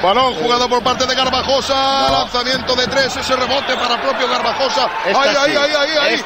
Balón jugado por parte de Garbajosa. No. Lanzamiento de 3. Ese rebote para el propio Garbajosa. Ahí.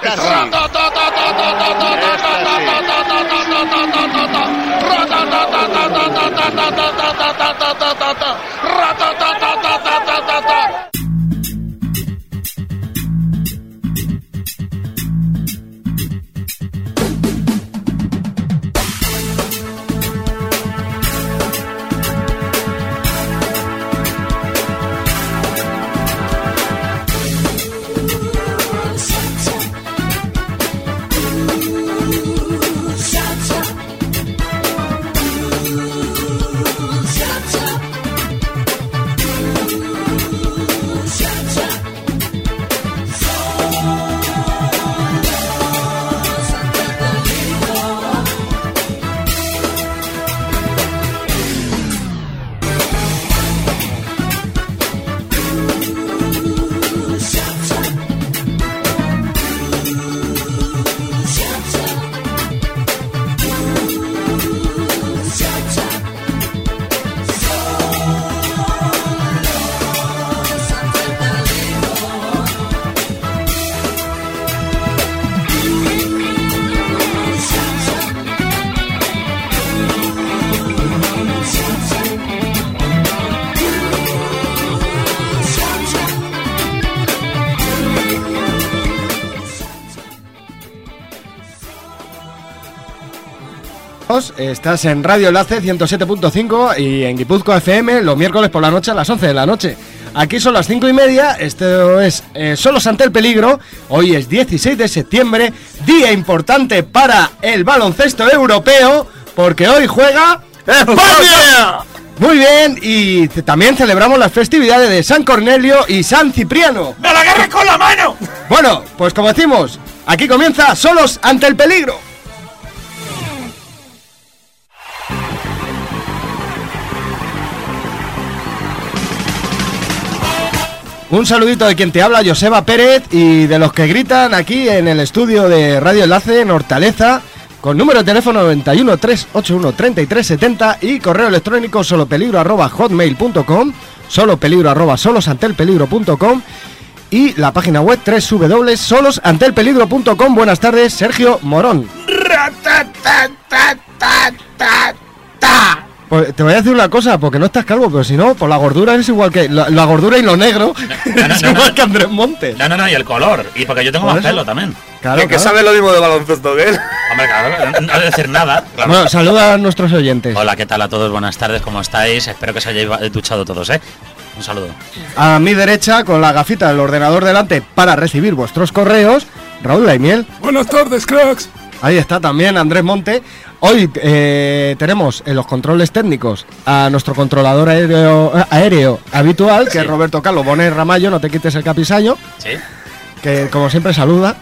Estás en Radio Enlace 107.5 y en Guipúzcoa FM los miércoles por la noche a las 11 de la noche. Aquí son las 5:30, esto es Solos ante el Peligro. Hoy es 16 de septiembre, día importante para el baloncesto europeo, porque hoy juega España. Muy bien, y también celebramos las festividades de San Cornelio y San Cipriano. ¡Me la agarres con la mano! Bueno, pues como decimos, aquí comienza Solos ante el Peligro. Un saludito de quien te habla, Joseba Pérez, y de los que gritan aquí en el estudio de Radio Enlace en Hortaleza, con número de teléfono 91 381 3370 y correo electrónico solopeligro@hotmail.com, solopeligro@solosantelpeligro.com y la página web www.solosantelpeligro.com. Buenas tardes, Sergio Morón. Pues te voy a decir una cosa, porque no estás calvo, pero si no, por la gordura eres igual que... La gordura y lo negro es igual que Andrés Montes. No, y el color. Y porque yo tengo más pelo también. Claro, que sabe lo mismo de baloncesto que él. Hombre, claro, no decir nada. Claro. Bueno, saluda a nuestros oyentes. Hola, ¿qué tal a todos? Buenas tardes, ¿cómo estáis? Espero que os hayáis duchado todos, ¿eh? Un saludo. A mi derecha, con la gafita del ordenador delante para recibir vuestros correos, Raúl Daimiel. Buenas tardes, cracks. Ahí está también Andrés Monte. Hoy tenemos en los controles técnicos a nuestro controlador aéreo habitual, que es Roberto Carlos Bonet Ramallo, no te quites el capisayo. Sí. Que como siempre saluda.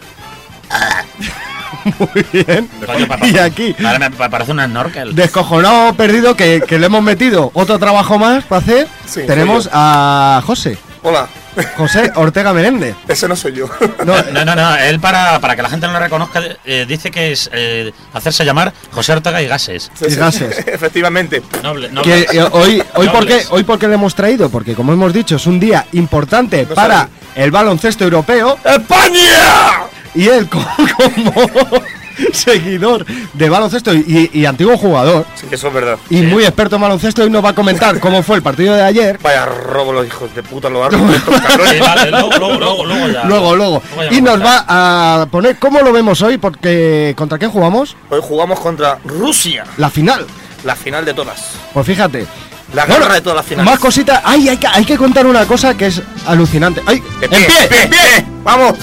Muy bien. Coño, y aquí me parece un snorkel. Descojonado perdido que le hemos metido otro trabajo más para hacer. Sí, tenemos a José. Hola. José Ortega Menéndez. Ese no soy yo. No, él para que la gente no lo reconozca dice que es hacerse llamar José Ortega y Gases. Sí, y Gases. Efectivamente. Noble. Hoy ¿por qué le hemos traído? Porque como hemos dicho, es un día importante para el baloncesto europeo. ¡España! Y él como seguidor de baloncesto y antiguo jugador. Sí, eso es verdad. Y muy experto en baloncesto, y nos va a comentar cómo fue el partido de ayer. Vaya robo los hijos de puta, los árbitros. Sí, vale, luego ya. Luego. Y nos va a poner cómo lo vemos hoy, porque ¿contra quién jugamos? Hoy jugamos contra Rusia. La final. La final de todas. Pues fíjate. La guerra de todas las finales. Más cositas. Ay, hay que contar una cosa que es alucinante. ¡Ay! ¡En pie! ¡Vamos!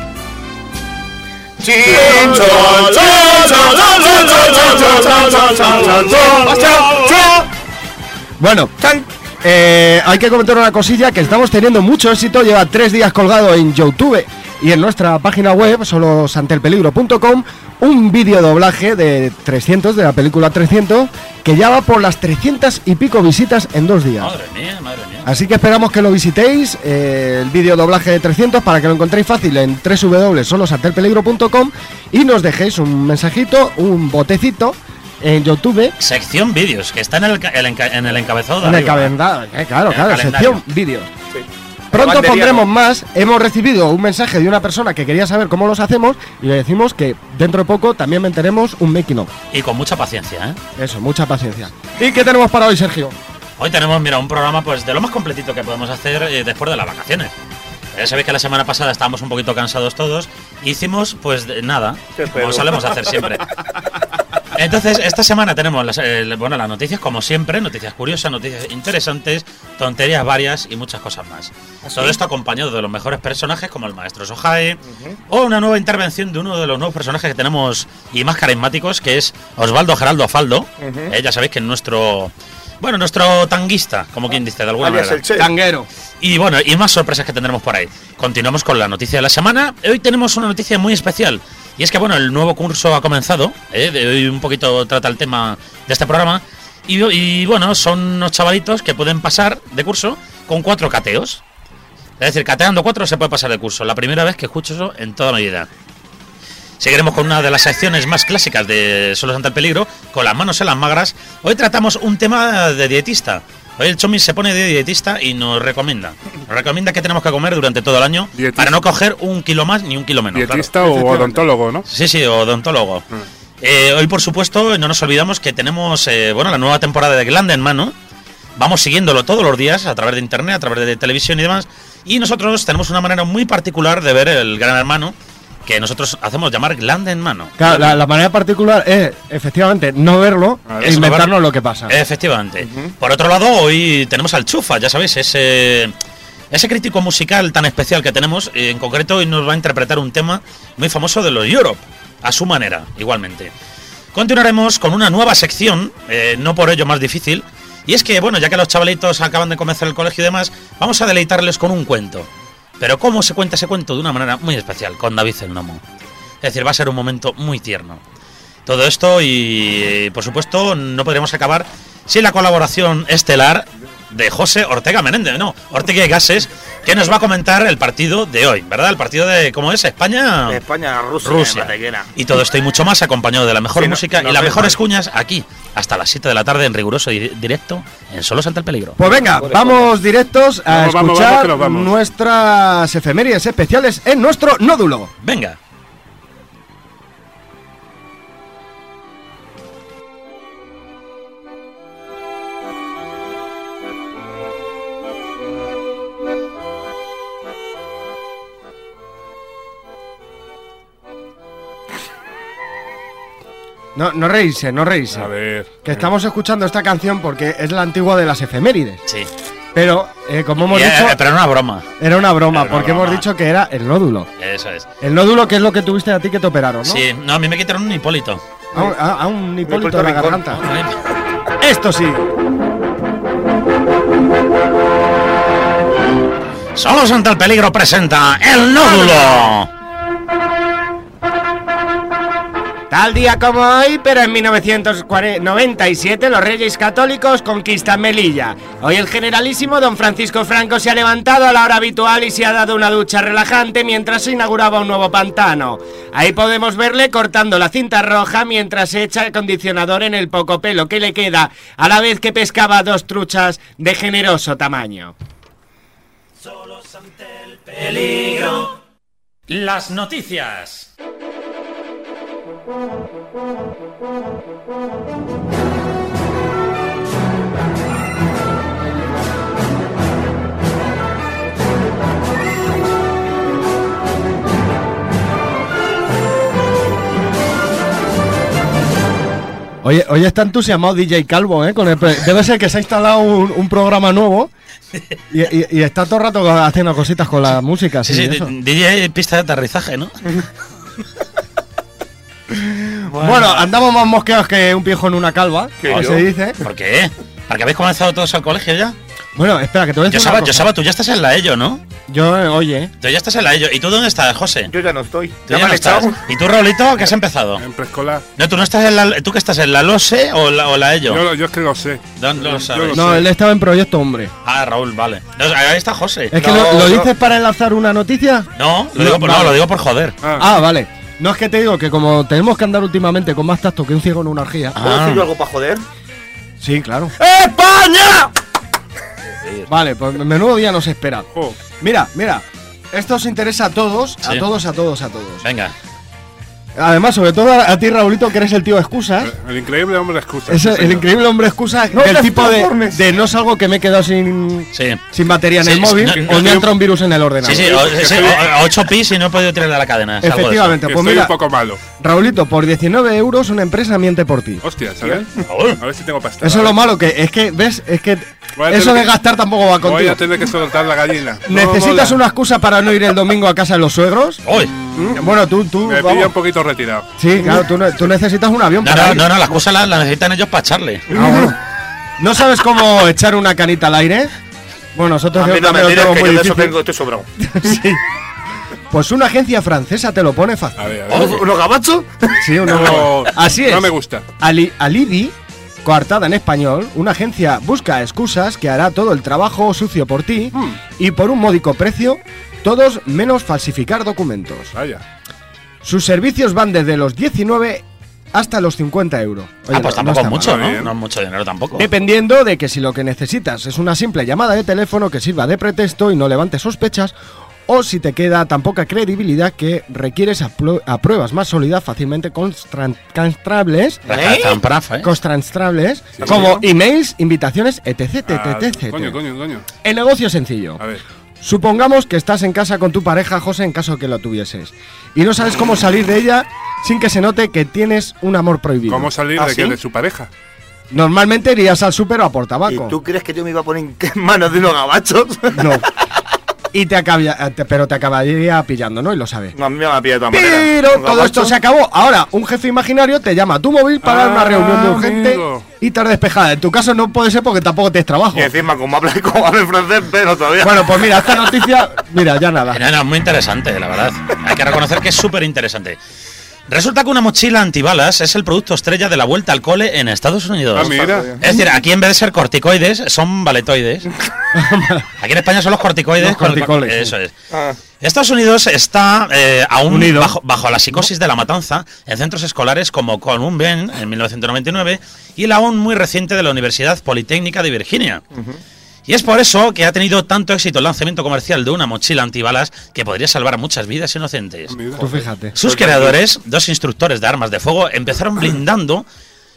Bueno, hay que comentar una cosilla, que estamos teniendo mucho éxito. Lleva 3 días colgado en YouTube y en nuestra página web solosantelpeligro.com un vídeo doblaje de 300, de la película 300, que ya va por las 300 y pico visitas en 2 días. Madre mía. Así que esperamos que lo visitéis, el vídeo doblaje de 300, para que lo encontréis fácil en www.solosantelpeligro.com y nos dejéis un mensajito, un botecito, en YouTube. Sección vídeos, que está en el encabezado de En el arriba. calendario, claro, En el calendario. sección vídeos. Sí. Pronto Lavandería, pondremos ¿no? más. Hemos recibido un mensaje de una persona que quería saber cómo los hacemos y le decimos que dentro de poco también meteremos un making of. Y con mucha paciencia, ¿eh? Eso, mucha paciencia. ¿Y qué tenemos para hoy, Sergio? Hoy tenemos, mira, un programa pues de lo más completito que podemos hacer después de las vacaciones. Ya sabéis que la semana pasada estábamos un poquito cansados todos. Hicimos, pues, nada, Qué como pedo. solemos hacer siempre. Entonces, esta semana tenemos las noticias como siempre, noticias curiosas, noticias interesantes, tonterías varias y muchas cosas más. Todo esto acompañado de los mejores personajes como el maestro Sohae o una nueva intervención de uno de los nuevos personajes que tenemos y más carismáticos, que es Osvaldo Geraldo Faldo. Ya sabéis que es nuestro tanguista, como quien dice, de alguna Alias manera. el Che. Tanguero. Y bueno, y más sorpresas que tendremos por ahí. Continuamos con la noticia de la semana. Hoy tenemos una noticia muy especial. Y es que, bueno, el nuevo curso ha comenzado. De hoy un poquito trata el tema de este programa. Y bueno, son unos chavalitos que pueden pasar de curso con 4 cateos. Es decir, cateando 4 se puede pasar de curso. La primera vez que escucho eso en toda mi vida. Seguiremos con una de las secciones más clásicas de Solos ante el peligro, con las manos en las magras. Hoy tratamos un tema de dietista. Hoy el Chomis se pone de dietista y nos recomienda. Nos recomienda qué tenemos que comer durante todo el año para no coger 1 kilo más ni 1 kilo menos. Dietista claro. o odontólogo, ¿no? Sí, odontólogo. Hoy, por supuesto, no nos olvidamos que tenemos la nueva temporada de Gran Hermano. Vamos siguiéndolo todos los días a través de internet, a través de televisión y demás. Y nosotros tenemos una manera muy particular de ver el Gran Hermano, que nosotros hacemos llamar Gran Hermano. Claro, la manera particular es, efectivamente, no verlo e Eso, inventarnos no verlo. lo que pasa. Efectivamente. Por otro lado, hoy tenemos al Chufa, ya sabéis, ese crítico musical tan especial que tenemos. En concreto, hoy nos va a interpretar un tema muy famoso de los Europe, a su manera, igualmente. Continuaremos con una nueva sección, no por ello más difícil. Y es que, bueno, ya que los chavalitos acaban de comenzar el colegio y demás, vamos a deleitarles con un cuento. Pero cómo se cuenta ese cuento de una manera muy especial, con David el Nomo. Es decir, va a ser un momento muy tierno. Todo esto y, por supuesto, no podremos acabar sin la colaboración estelar de José Ortega Menéndez, Ortega y Gases, que nos va a comentar el partido de hoy, ¿verdad? El partido de, ¿cómo es? España... Rusia. Mateguera. Y todo esto y mucho más acompañado de la mejor música y las mejores cuñas aquí, hasta las 7 de la tarde en riguroso directo en Solos ante el peligro. Pues venga, vamos directos a Vamos, escuchar que nos vamos. nuestras efemérides especiales en nuestro nódulo. Venga. No reírse, no reírse. A ver. Que estamos escuchando esta canción porque es la antigua de las efemérides. Sí. Pero, como hemos dicho, Pero era una broma. era una broma, Era una porque broma. hemos dicho que era el nódulo. Eso es. El nódulo, que es lo que tuviste a ti que te operaron, ¿no? Sí, no, a mí me quitaron un Hipólito. A un Hipólito de la Rincón. garganta. Esto sí. Solos ante el peligro presenta El Nódulo. Tal día como hoy, pero en 1997, los Reyes Católicos conquistan Melilla. Hoy el generalísimo don Francisco Franco se ha levantado a la hora habitual y se ha dado una ducha relajante mientras se inauguraba un nuevo pantano. Ahí podemos verle cortando la cinta roja mientras se echa acondicionador en el poco pelo que le queda, a la vez que pescaba 2 truchas de generoso tamaño. Solos ante el peligro. Las noticias. Oye, está entusiasmado DJ Calvo, con debe ser que se ha instalado un programa nuevo y está todo el rato haciendo cositas con la música. Sí, y eso. DJ pista de aterrizaje, ¿no? Bueno, andamos más mosqueados que un viejo en una calva, ¿Qué, que yo? se dice. ¿Por qué? ¿Para que habéis comenzado todos al colegio ya? Bueno, espera, que te voy a decir una cosa. Josaba, tú ya estás en la ELLO, ¿no? Yo, oye, Tú ya estás en la ELLO. ¿Y tú dónde estás, José? Yo ya no estoy. Tú Ya ya me no han estás. echado. ¿Y tú, Raulito, qué has empezado? En preescolar. No, tú no estás en la... ¿Tú qué estás en la LOSE o la ELLO? Yo es que lo sé. ¿Dónde lo sabes? no, él estaba en Proyecto Hombre. Ah, Raúl, vale. No, ahí está José. Es que No, lo no. dices para enlazar una noticia. No, lo digo por joder. Ah, vale. No, es que te digo que como tenemos que andar últimamente con más tacto que un ciego en una orgía. ¿Puedo decir yo algo para joder? Sí, claro. ¡España! Vale, pues menudo día nos espera. Oh. Mira, esto os interesa a todos, Sí. a todos. Venga. Además, sobre todo a ti, Raulito, que eres el tío excusas. El increíble hombre excusa. Es el increíble hombre excusa del tipo de no salgo que me he quedado sin batería en Sí, el móvil no, o me ha entrado un virus en el ordenador. Sí, 8 pis y no he podido tirar de la cadena. es algo de eso. Efectivamente, pues Estoy mira, un poco malo. Raulito, por 19 euros una empresa miente por ti. Hostia, ¿sabes? Raúl. A ver si tengo pasta. Eso es lo malo, que es que, ¿ves? Es que Voy a eso tener de que- gastar tampoco va Voy contigo. a tener que soltar la gallina. No ¿Necesitas mola. una excusa para no ir el domingo a casa de los suegros? Uy. Bueno, tú Me vamos. pilla un poquito retirado. Sí, claro, tú necesitas un avión para ir. No, la excusa la necesitan ellos para echarle. Ah, bueno. ¿No sabes cómo echar una canita al aire? Bueno, nosotros A mí no me también lo tires, tenemos que muy yo de eso difícil. tengo, estoy sobrado. Sí. Pues una agencia francesa te lo pone fácil. A ver. ¿Unos gabachos? Sí, No, Así es. No me gusta. Alibi, coartada en español, una agencia busca excusas que hará todo el trabajo sucio por ti y por un módico precio, todos menos falsificar documentos. Vaya. Sus servicios van desde los 19 hasta los 50 euros. Oye, Pues no tampoco es está mucho, mal. mal, ¿no? bien. No es mucho dinero tampoco. Dependiendo de que si lo que necesitas es una simple llamada de teléfono que sirva de pretexto y no levante sospechas, o si te queda tan poca credibilidad que requieres a pruebas más sólidas fácilmente contrastables, como emails, invitaciones, etc. Coño. El negocio es sencillo. A ver. Supongamos que estás en casa con tu pareja, José, en caso que lo tuvieses, y no sabes cómo salir de ella sin que se note que tienes un amor prohibido. ¿Cómo salir ¿Ah, de sí? que de su pareja? Normalmente irías al súper o a por ¿Y tabaco. tú crees que yo me iba a poner en manos de unos gabachos? No. Y pero te acabaría pillando, ¿no? Y lo sabes. No, a mí me van a pillar de todas maneras. Pero ¿Un todo esto gabacho? se acabó. Ahora, un jefe imaginario te llama a tu móvil para dar una reunión de urgente amigo. y te has despejada. En tu caso no puede ser porque tampoco tienes trabajo. Y encima, como habla en francés, pero todavía. Bueno, pues mira, esta noticia, mira, ya nada. No, muy interesante, la verdad. Hay que reconocer que es súper interesante. Resulta que una mochila antibalas es el producto estrella de la vuelta al cole en Estados Unidos. Ah, mira. Es decir, aquí en vez de ser corticoides, son baletoides. Aquí en España son los corticoides. Los corticoles, sí. Eso es. Ah. Estados Unidos está aún Unido. bajo la psicosis de la matanza en centros escolares como Columbine en 1999 y la aún muy reciente de la Universidad Politécnica de Virginia. Y es por eso que ha tenido tanto éxito el lanzamiento comercial de una mochila antibalas que podría salvar muchas vidas inocentes. Mira. Tú fíjate. Sus creadores, dos instructores de armas de fuego, empezaron blindando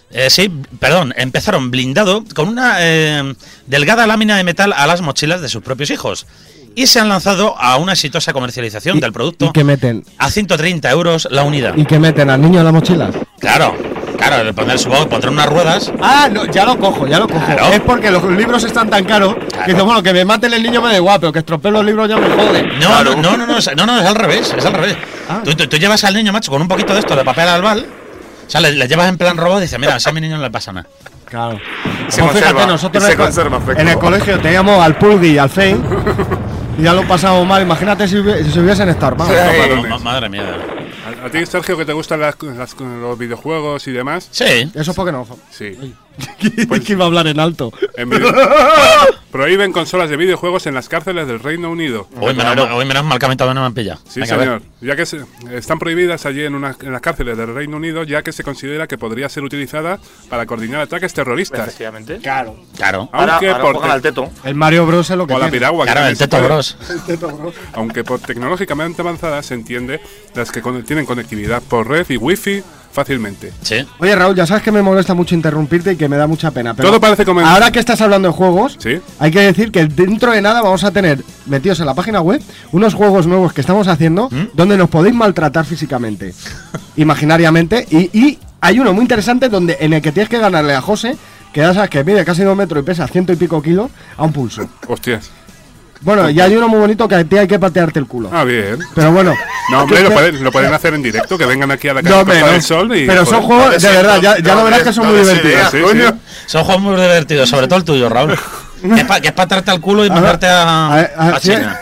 con una delgada lámina de metal a las mochilas de sus propios hijos. Y se han lanzado a una exitosa comercialización del producto ¿Y qué meten? a 130 euros la unidad. ¿Y qué meten al niño en la mochila? Claro, le pondrán unas ruedas. Ah, no, ya lo cojo. Claro. Es porque los libros están tan caros que digo, bueno, que me maten el niño me da igual, pero que estropeen los libros ya me jode. No, es al revés, Ah. Tú llevas al niño, macho, con un poquito de esto de papel albal. O sea, le llevas en plan robot y dices, mira, si a mi niño no le pasa nada. Claro. Se Pues conserva, fíjate, nosotros se conserva, fresco. en el colegio teníamos al Pulgui y al Fein y ya lo pasamos mal. Imagínate si se hubiesen estado armados. Madre mía. ¿A ti, Sergio, que te gustan los videojuegos y demás? Sí. Eso porque no. Sí. Que iba a hablar en alto. En video- Prohíben consolas de videojuegos en las cárceles del Reino Unido. Hoy menos mal que a mí todavía no me han pillado. Sí, Venga, a ver. señor. Ya que están prohibidas allí en las cárceles del Reino Unido, ya que se considera que podría ser utilizada para coordinar ataques terroristas. Efectivamente. Claro. Claro. Aunque Ahora por juegan al teto. El Mario Bros es lo que o la tiene. piragua. que Claro, también el se Teto puede. Bros. Aunque por tecnológicamente avanzadas se entiende las que tienen conectividad por red y wifi fácilmente. Sí. Oye, Raúl, ya sabes que me molesta mucho interrumpirte y que me da mucha pena. Pero Todo parece como... ahora que estás hablando de juegos, Sí. hay que decir que dentro de nada vamos a tener metidos en la página web unos juegos nuevos que estamos haciendo donde nos podéis maltratar físicamente, imaginariamente. Y hay uno muy interesante en el que tienes que ganarle a José, que ya sabes que mide casi 2 metros y pesa 100 y pico kilos, a un pulso. Hostias. Bueno, y hay uno muy bonito que a ti hay que patearte el culo. Ah, bien. Pero bueno. No, hombre, lo pueden hacer en directo, que vengan aquí a la calle hombre, Costa no. del Sol y... Pero son joder. juegos, de verdad, ya lo verás que son muy divertidos. Sí, coño. sí. Son juegos muy divertidos, sobre todo el tuyo, Raúl. Que es para traerte al culo y mandarte a sí, China.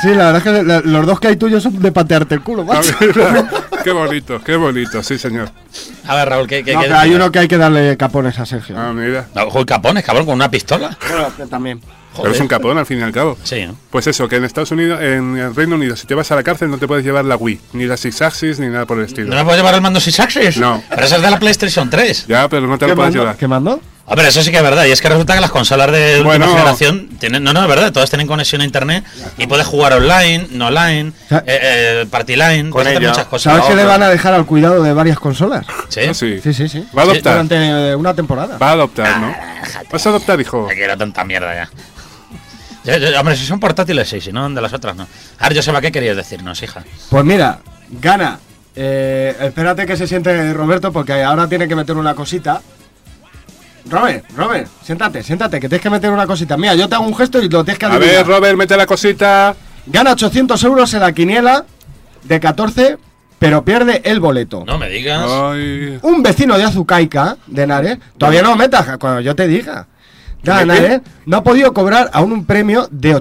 Sí, la verdad es que los dos que hay tuyos son de patearte el culo, Ah, macho. mira, qué bonito, sí, señor. A ver, Raúl, ¿qué No, pero hay uno que hay que darle capones a Sergio. Ah, mira. No, Joder, capones, cabrón, con una pistola. Bueno, que también. Pero es un capón, al fin y al cabo. Sí, ¿no? Pues eso, que en Estados Unidos, en el Reino Unido, si te vas a la cárcel no te puedes llevar la Wii, ni la Six Axis, ni nada por el estilo. ¿No me puedo llevar el mando Six Axis? No. Pero eso es de la PlayStation 3. Ya, pero no te lo puedes llevar. ¿Qué mando? A ver, eso sí que es verdad. Y es que resulta que las consolas de Bueno. última generación tienen. No, es verdad. Todas tienen conexión a internet y puedes jugar online, no online, party line, Con puedes hacer ella. muchas cosas. ¿Sabes que le van a dejar al cuidado de varias consolas? Sí. Ah, sí. Sí. Va a adoptar. Durante una temporada. Va a adoptar, ¿no? ¿Vas a adoptar, hijo? Me quiero tanta mierda ya. Hombre, si son portátiles, sí, si no, de las otras no. A ver, Joseba, ¿qué querías decirnos, hija? Pues mira, gana. Espérate que se siente Roberto porque ahora tiene que meter una cosita. Robert, siéntate, que tienes que meter una cosita. Mira, yo te hago un gesto y lo tienes que A adivinar. ver, Robert, mete la cosita. Gana 800 euros en la quiniela de 14, pero pierde el boleto. No me digas. Ay. Un vecino de Azucaica, de Henares, todavía no lo metas cuando yo te diga. De Henares, no ha podido cobrar aún un premio de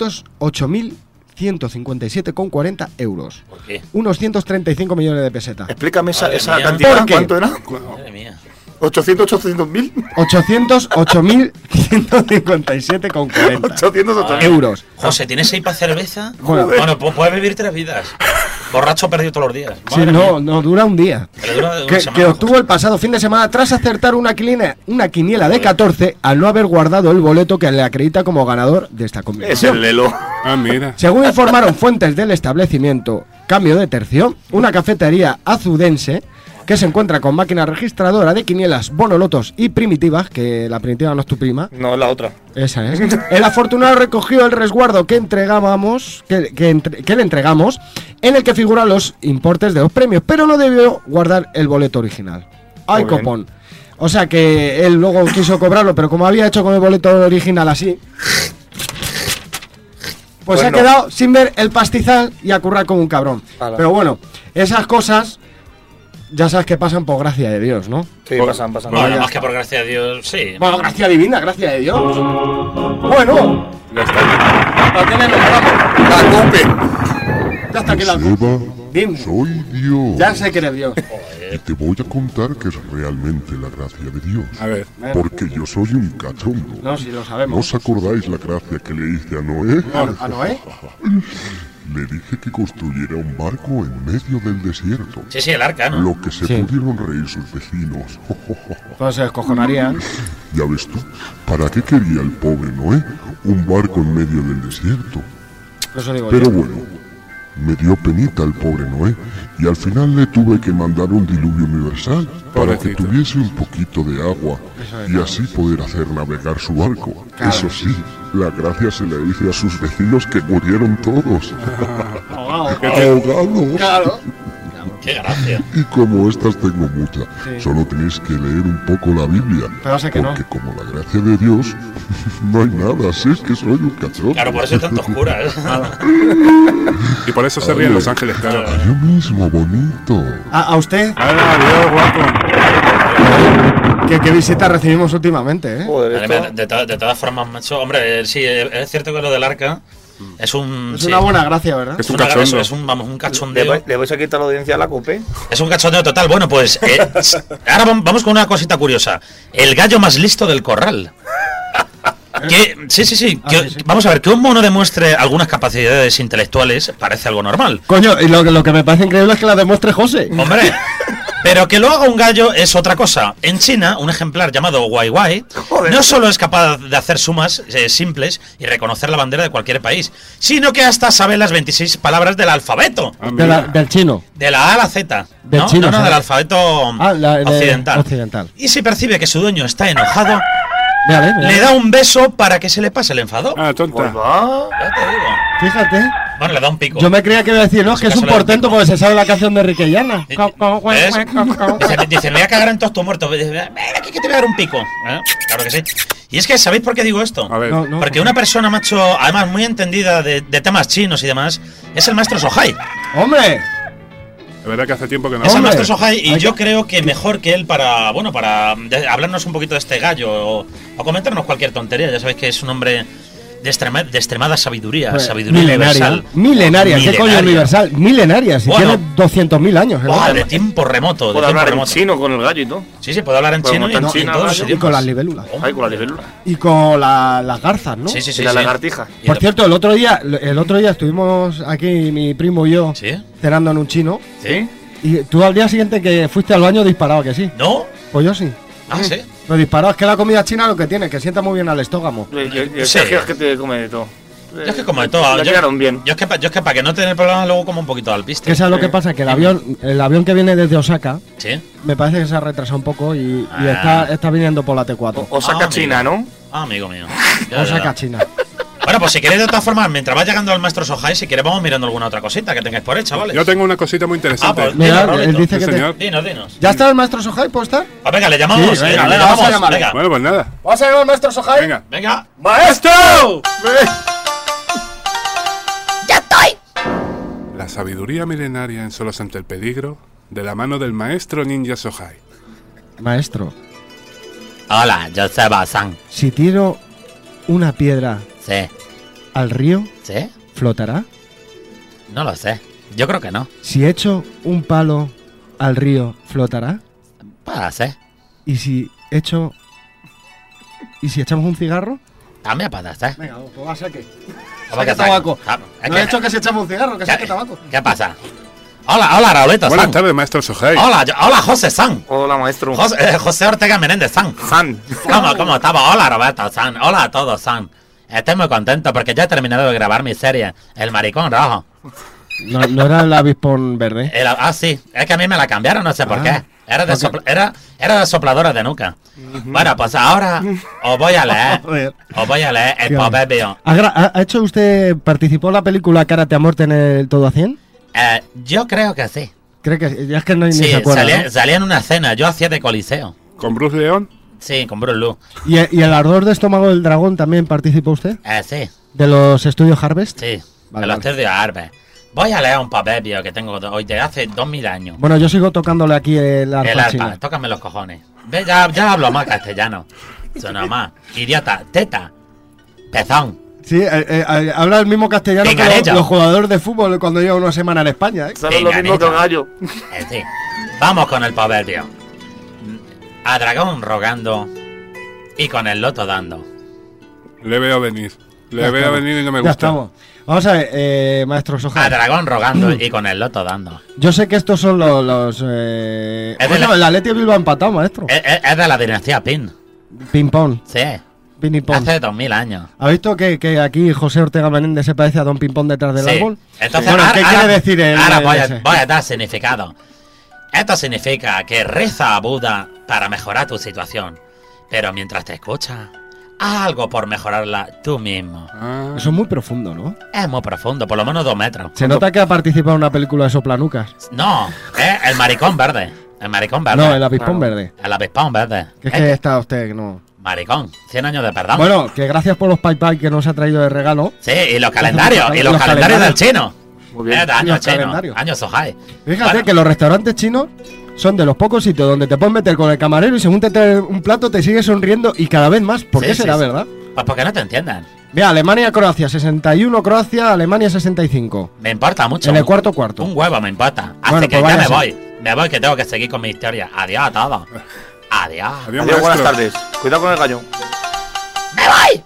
808.157,40 euros. ¿Por qué? Unos 135 millones de pesetas. Explícame esa, Madre esa mía. cantidad, ¿Por qué? ¿cuánto era? Madre mía. 800.000. 808.157,40 808.000 euros. José, ¿tienes ahí para cerveza? Bueno. Puedes vivir 3 vidas. Borracho perdido todos los días. Sí, Madre no, mía. no dura un día. Pero dura una Que semana, obtuvo el pasado fin de semana tras acertar una quiniela de 14 al no haber guardado el boleto que le acredita como ganador de esta Es competición. el Lelo. Ah, mira. Según informaron fuentes del establecimiento, cambio de tercio, una cafetería azudense que se encuentra con máquina registradora de quinielas, bonolotos y primitivas, que la primitiva no es tu prima, No, la otra. esa es. El afortunado recogió el resguardo que entregábamos, que le entregamos, en el que figuran los importes de los premios, pero no debió guardar el boleto original. ¡Ay, Muy bien. copón! O sea que él luego quiso cobrarlo, pero como había hecho con el boleto original así, pues se ha Bueno. quedado sin ver el pastizal y a currar como un cabrón. Ala. Pero bueno, esas cosas ya sabes que pasan por gracia de Dios, ¿no? Sí, pasan. Bueno, ya más está. que por gracia de Dios, sí. Bueno, gracia divina, gracia de Dios. Bueno, Ya está. lo tenemos, vamos. ¡La tope! Ya está aquí la Seba, Dime. soy Dios. Ya sé que eres Dios. Y te voy a contar que es realmente la gracia de Dios. A ver. Porque yo soy un cachondo. No, si lo ¿No sabemos. os acordáis la gracia que le hice a Noé? ¿A Noé? Le dije que construyera un barco en medio del desierto. Sí, el arca, ¿no? Lo que se Sí. pudieron reír sus vecinos. Pues se descojonarían. Ya ves tú, ¿para qué quería el pobre Noé un barco en medio del desierto? Eso digo Pero yo. bueno, me dio penita el pobre Noé y al final le tuve que mandar un diluvio universal para que Pobrecito. tuviese un poquito de agua y así poder hacer navegar su barco. Claro. Eso sí, la gracia se la hice a sus vecinos que murieron todos, ahogados. Claro. Qué gracia. Y como estas tengo muchas, Sí. solo tenéis que leer un poco la Biblia. Pero sé que no. Porque como la gracia de Dios, no hay nada, si es que soy un cachorro. Claro, por eso es tanto oscura, ¿eh? Y por eso se ríen Los Ángeles, claro. Yo mismo, bonito. A usted, ¡Hala, adiós, guapo! ¿qué visita recibimos últimamente, eh? Joder, Madre mía, esto. de todas formas, macho, hombre, sí, es cierto que lo del arca es un... Es sí, una buena gracia, ¿verdad? Es un una- cachondo. es un, vamos, un ¿Le, cachondeo. le vais a quitar la audiencia a la COPE? Es un cachondeo total. Bueno, pues ahora vamos con una cosita curiosa. El gallo más listo del corral. Sí. Sí. Vamos a ver, que un mono demuestre algunas capacidades intelectuales parece algo normal. Coño, y lo que me parece increíble es que la demuestre José. Hombre, pero que lo haga un gallo es otra cosa. En China, un ejemplar llamado Wai Joder. no solo es capaz de hacer sumas simples y reconocer la bandera de cualquier país, sino que hasta sabe las 26 palabras del alfabeto. Ah, mira. Del chino. De la A a la Z. Del No, chino, no, ¿sabes? del alfabeto occidental. Occidental. Y si percibe que su dueño está enojado, Mírale, mírale. le da un beso para que se le pase el enfado. Ah, Pues tonta. va. Ya te digo. Fíjate. Bueno, le da un pico. Yo me creía que iba a decir, no, que es un portento porque se sabe la canción de Enrique Llana. ¿Ves? Dice, me voy a cagar en todos tus muertos. Ven aquí que te voy a dar un pico. Claro que sí. Y es que, ¿sabéis por qué digo esto? A ver. No, no. Porque una persona, macho, además muy entendida de temas chinos y demás, es el maestro Sohai. ¡Hombre! De verdad que hace tiempo que no. Es el Hombre. maestro Sohai y Hay yo creo que mejor que él para, bueno, para hablarnos un poquito de este gallo o comentarnos cualquier tontería. Ya sabéis que es un hombre de extremada sabiduría, Pues, sabiduría milenaria. universal. Milenaria, ¿qué coño universal? Milenaria, si Bueno. tiene 200.000 años. Buah, de tiempo remoto. De Puedo tiempo hablar en remoto. chino con el gallo y todo. Sí, puedo hablar en Puedo chino y montar no, en chino, y todos los gallo. Y idiomas. con las libélulas. Oh. Ay, con la libélula. Y con las garzas, ¿no? Sí, sí, sí. Y la sí. lagartija. Y Por lo- cierto, el otro día estuvimos aquí, mi primo y yo, ¿Sí? cenando en un chino. ¿Sí? Y tú al día siguiente que fuiste al baño disparado, que sí. ¿No? Pues yo sí. Ah, sí. Lo disparado es que la comida china lo que tiene, que sienta muy bien al estómago. Y Sí. Sergio es que te come de todo. Yo es que como de todo. La tiraron bien. Yo es que para que no tener problemas luego como un poquito al piste. Que sabes lo que pasa, que el avión que viene desde Osaka, Sí. me parece que se ha retrasado un poco y Ah. está viniendo por la T4. Osaka, China, ¿no? Ah, amigo mío. Ya, Osaka, ya. China. Bueno, pues si queréis de todas formas, mientras va llegando el maestro Sohai, si queréis vamos mirando alguna otra cosita que tengáis por ahí, chavales. Yo tengo una cosita muy interesante. Ah, pues, Mira, Dinos, él Roberto. dice Sí, que señor. Dinos. ¿Ya está el maestro Sohai? ¿Puede estar? Pues venga, le llamamos. Sí, venga, le venga, vamos a llamamos. llamarle. Venga. Bueno, pues nada. ¿Vamos a llamar al maestro Sohai? Venga. Venga. ¡Maestro! La sabiduría milenaria en Solos ante el peligro, de la mano del maestro ninja Sohai. Maestro, Hola, yo soy Basan. si tiro una piedra Sí. al río, ¿Sí? ¿flotará? No lo sé. Yo creo que no. Si echo un palo al río, ¿flotará? Puede ser. ¿Y si echamos un cigarro? También puede ser. Venga, pues va a ser que. ¿Cómo que tabaco. Es No que- he hecho que si echamos un cigarro, que ¿Qué- saque tabaco. ¿Qué pasa? Hola, Raulito. Buenas San. tardes, maestro Sohai. Hola, José San. Hola, maestro. José Ortega Menéndez San. Han. ¿Cómo estaba? Hola, Roberto San. Hola a todos, San. Estoy muy contento porque ya he terminado de grabar mi serie, El Maricón Rojo. No era el avispón verde. Sí, es que a mí me la cambiaron, no sé por Ah, qué. Era de, porque- era de sopladora de nuca. Bueno, pues ahora os voy a leer. Joder. Os voy a leer el Qué proverbio. ¿Ha hecho usted, participó en la película Karate a muerte en el Todo a 100? Yo creo que sí. Creo que ya es que no ni Sí, se acuerda, ¿no? salía en una escena. Yo hacía de Coliseo. ¿Con Bruce León? Sí, con Bruce Lee. ¿Y el ardor de estómago del dragón también participó usted? Sí, ¿De los estudios Harvest? sí. Vale, de los vale. test de Arbe. Voy a leer un proverbio que tengo hoy de hace 2000 años. Bueno, yo sigo tocándole aquí el arpa El china. arpa, tócame los cojones. Ve, ya hablo más castellano. Suena más. Idiota, teta, pezón. Sí, habla el mismo castellano que Pinganillo. los jugadores de fútbol cuando llevan una semana en España, ¿eh? ¿Sabes lo Venga, mismo que el neta. gallo? Sí. Vamos con el proverbio. A dragón rogando y con el loto dando. Le veo venir. Le Ya veo estamos. venir y no me Ya gusta. estamos. Vamos a ver, maestro A Sohai. dragón rogando y con el loto dando. Yo sé que estos son los Es de bueno, la- el Atleti Bilbao ha empatado, maestro. Es de la dinastía Pin. Ping-pong. Sí. Ping-pong. Hace 2000 años. ¿Ha visto que aquí José Ortega Menéndez se parece a Don Ping-pong detrás del Sí. árbol? Entonces, Bueno, ¿qué ahora- quiere decir el Ahora voy ese? a dar significado. Esto significa que reza a Buda para mejorar tu situación. Pero mientras te escucha, haz algo por mejorarla tú mismo. Ah, Eso es muy profundo, ¿no? Es muy profundo, por lo menos 2 metros. Se nota que ha participado en una película de soplanucas. No, es el maricón verde. El maricón verde. No, el avispón Claro. verde. El avispón verde. Que es que está usted que no. Maricón. 100 años de perdón. Bueno, que gracias por los pay que nos ha traído de regalo. Sí, y los calendarios. Y los Los calendarios del calendarios. chino. Muy bien. De años Los chinos. calendarios. Años Sohai. Fíjate Bueno, que los restaurantes chinos son de los pocos sitios donde te puedes meter con el camarero y según te trae un plato te sigue sonriendo y cada vez más. ¿Por Sí, qué sí, será, sí. verdad? Pues porque no te entiendan. Mira, Alemania-Croacia 61, Croacia, Alemania 65. Me importa mucho. En el cuarto cuarto. Un huevo me importa. Así Bueno, que pues ya me váyase. voy. Me voy que tengo que seguir con mi historia. Adiós a todos. Adiós. adiós, Adiós, buenas maestro. tardes. Cuidado con el gallo. ¡Me voy!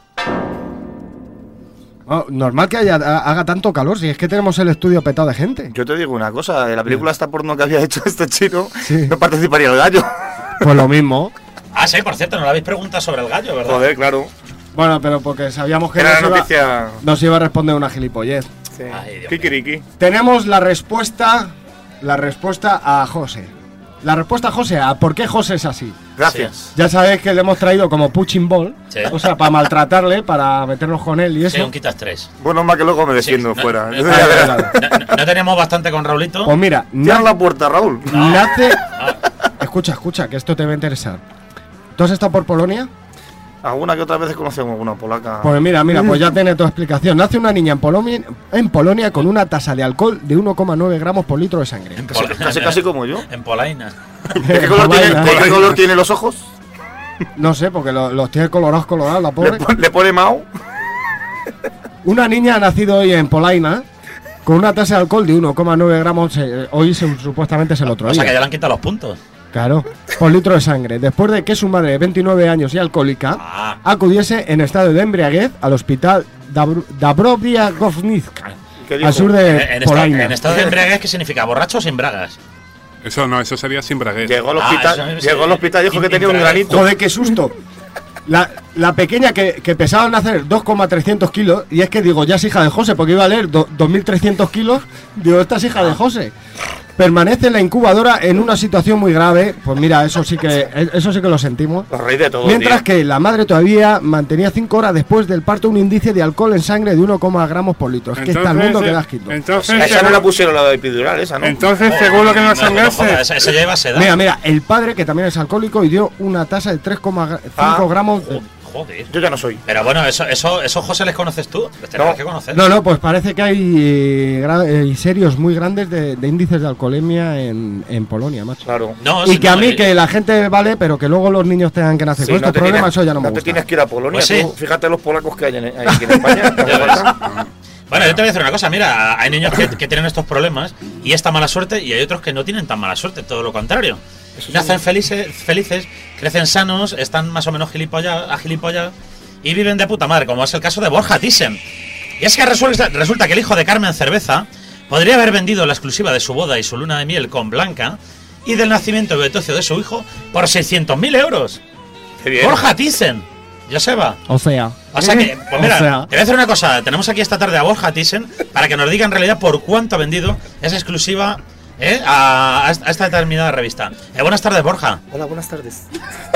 Oh, normal que haga tanto calor, si es que tenemos el estudio petado de gente. Yo te digo una cosa, en la película esta porno que había hecho este chino, Sí. no participaría el gallo. Pues lo mismo. Ah, sí, por cierto, no le habéis preguntado sobre el gallo, ¿verdad? Joder, claro. Bueno, pero porque sabíamos que Era la nos iba, noticia. nos iba a responder una gilipollez. Sí. Ay, Dios Kikiriki. Tenemos la respuesta a José. La respuesta a José a por qué José es así. Gracias. Ya sabéis que le hemos traído como punching ball, Sí. o sea, para maltratarle, para meternos con él y Sí, eso. un quitas 3. Bueno, más que luego me defiendo Sí, fuera. no, Yo no, ya verás. ¿No teníamos bastante con Raulito? Pues mira, Cierra la puerta, Raúl. nace. Ah, Escucha, que esto te va a interesar. ¿Tú has estado por Polonia? Alguna que otra vez conocemos alguna polaca. Pues mira, pues ya tiene tu explicación. Nace una niña en Polonia con una tasa de alcohol de 1,9 gramos por litro de sangre. Casi como yo. En Polaina. ¿De qué color, ¿de qué color tiene los ojos? No sé, porque los tiene colorados, la pobre. ¿Le pone Mao? Una niña ha nacido hoy en Polaina con una tasa de alcohol de 1,9 gramos. Supuestamente es el otro O día. sea que ya le han quitado los puntos. Claro, por litro de sangre. Después de que su madre de 29 años y alcohólica acudiese en estado de embriaguez al hospital Dabrowia Górnicka, ¿Qué dijo? al sur de Polaina. En estado de embriaguez, ¿qué significa? ¿Borracho o sin bragas? Eso no, eso sería sin braguez. Llegó al eso hospital y dijo que tenía un granito. Joder, qué susto. La pequeña que pesaba en hacer 2,300 kilos, y es que digo, ya es hija de José, porque iba a leer 2.300 kilos, digo, esta es hija de José. Permanece en la incubadora en una situación muy grave. Pues mira, eso sí que lo sentimos. Los reyes de todo, Mientras tío. que la madre todavía mantenía 5 horas después del parto un índice de alcohol en sangre de 1,0 gramos por litro. Es que está el mundo que da asquito. Entonces, Esa no la pusieron la de epidural, esa, ¿no? entonces según lo que nos sangrase. Esa lleva seda. Mira, el padre, que también es alcohólico, y dio una tasa de 3,5 gramos. Joder. Yo ya no soy. Pero bueno, eso José, ¿les conoces tú? Les tendrás que conocer. No, pues parece que hay serios muy grandes de índices de alcoholemia en Polonia, macho. Claro. No, Y sí, que a no, mí, que la gente vale, pero que luego los niños tengan que nacer Sí, con estos problemas, eso ya no me te gusta. tienes que ir a Polonia. Pues sí. Tú, fíjate los polacos que hay aquí en España. Ya ves. Bueno, yo te voy a decir una cosa, mira, hay niños que tienen estos problemas y esta mala suerte, y hay otros que no tienen tan mala suerte, todo lo contrario. Nacen felices, crecen sanos, están más o menos agilipollados y viven de puta madre, como es el caso de Borja Thyssen. Y es que resulta que el hijo de Carmen Cerveza podría haber vendido la exclusiva de su boda y su luna de miel con Blanca y del nacimiento beotocio de su hijo por 600.000 euros. Qué bien. Borja Thyssen, Joseba. O sea Que, pues mira, o sea, te voy a decir una cosa. Tenemos aquí esta tarde a Borja Thyssen para que nos diga en realidad por cuánto ha vendido esa exclusiva a esta determinada revista. Buenas tardes, Borja. Hola, buenas tardes.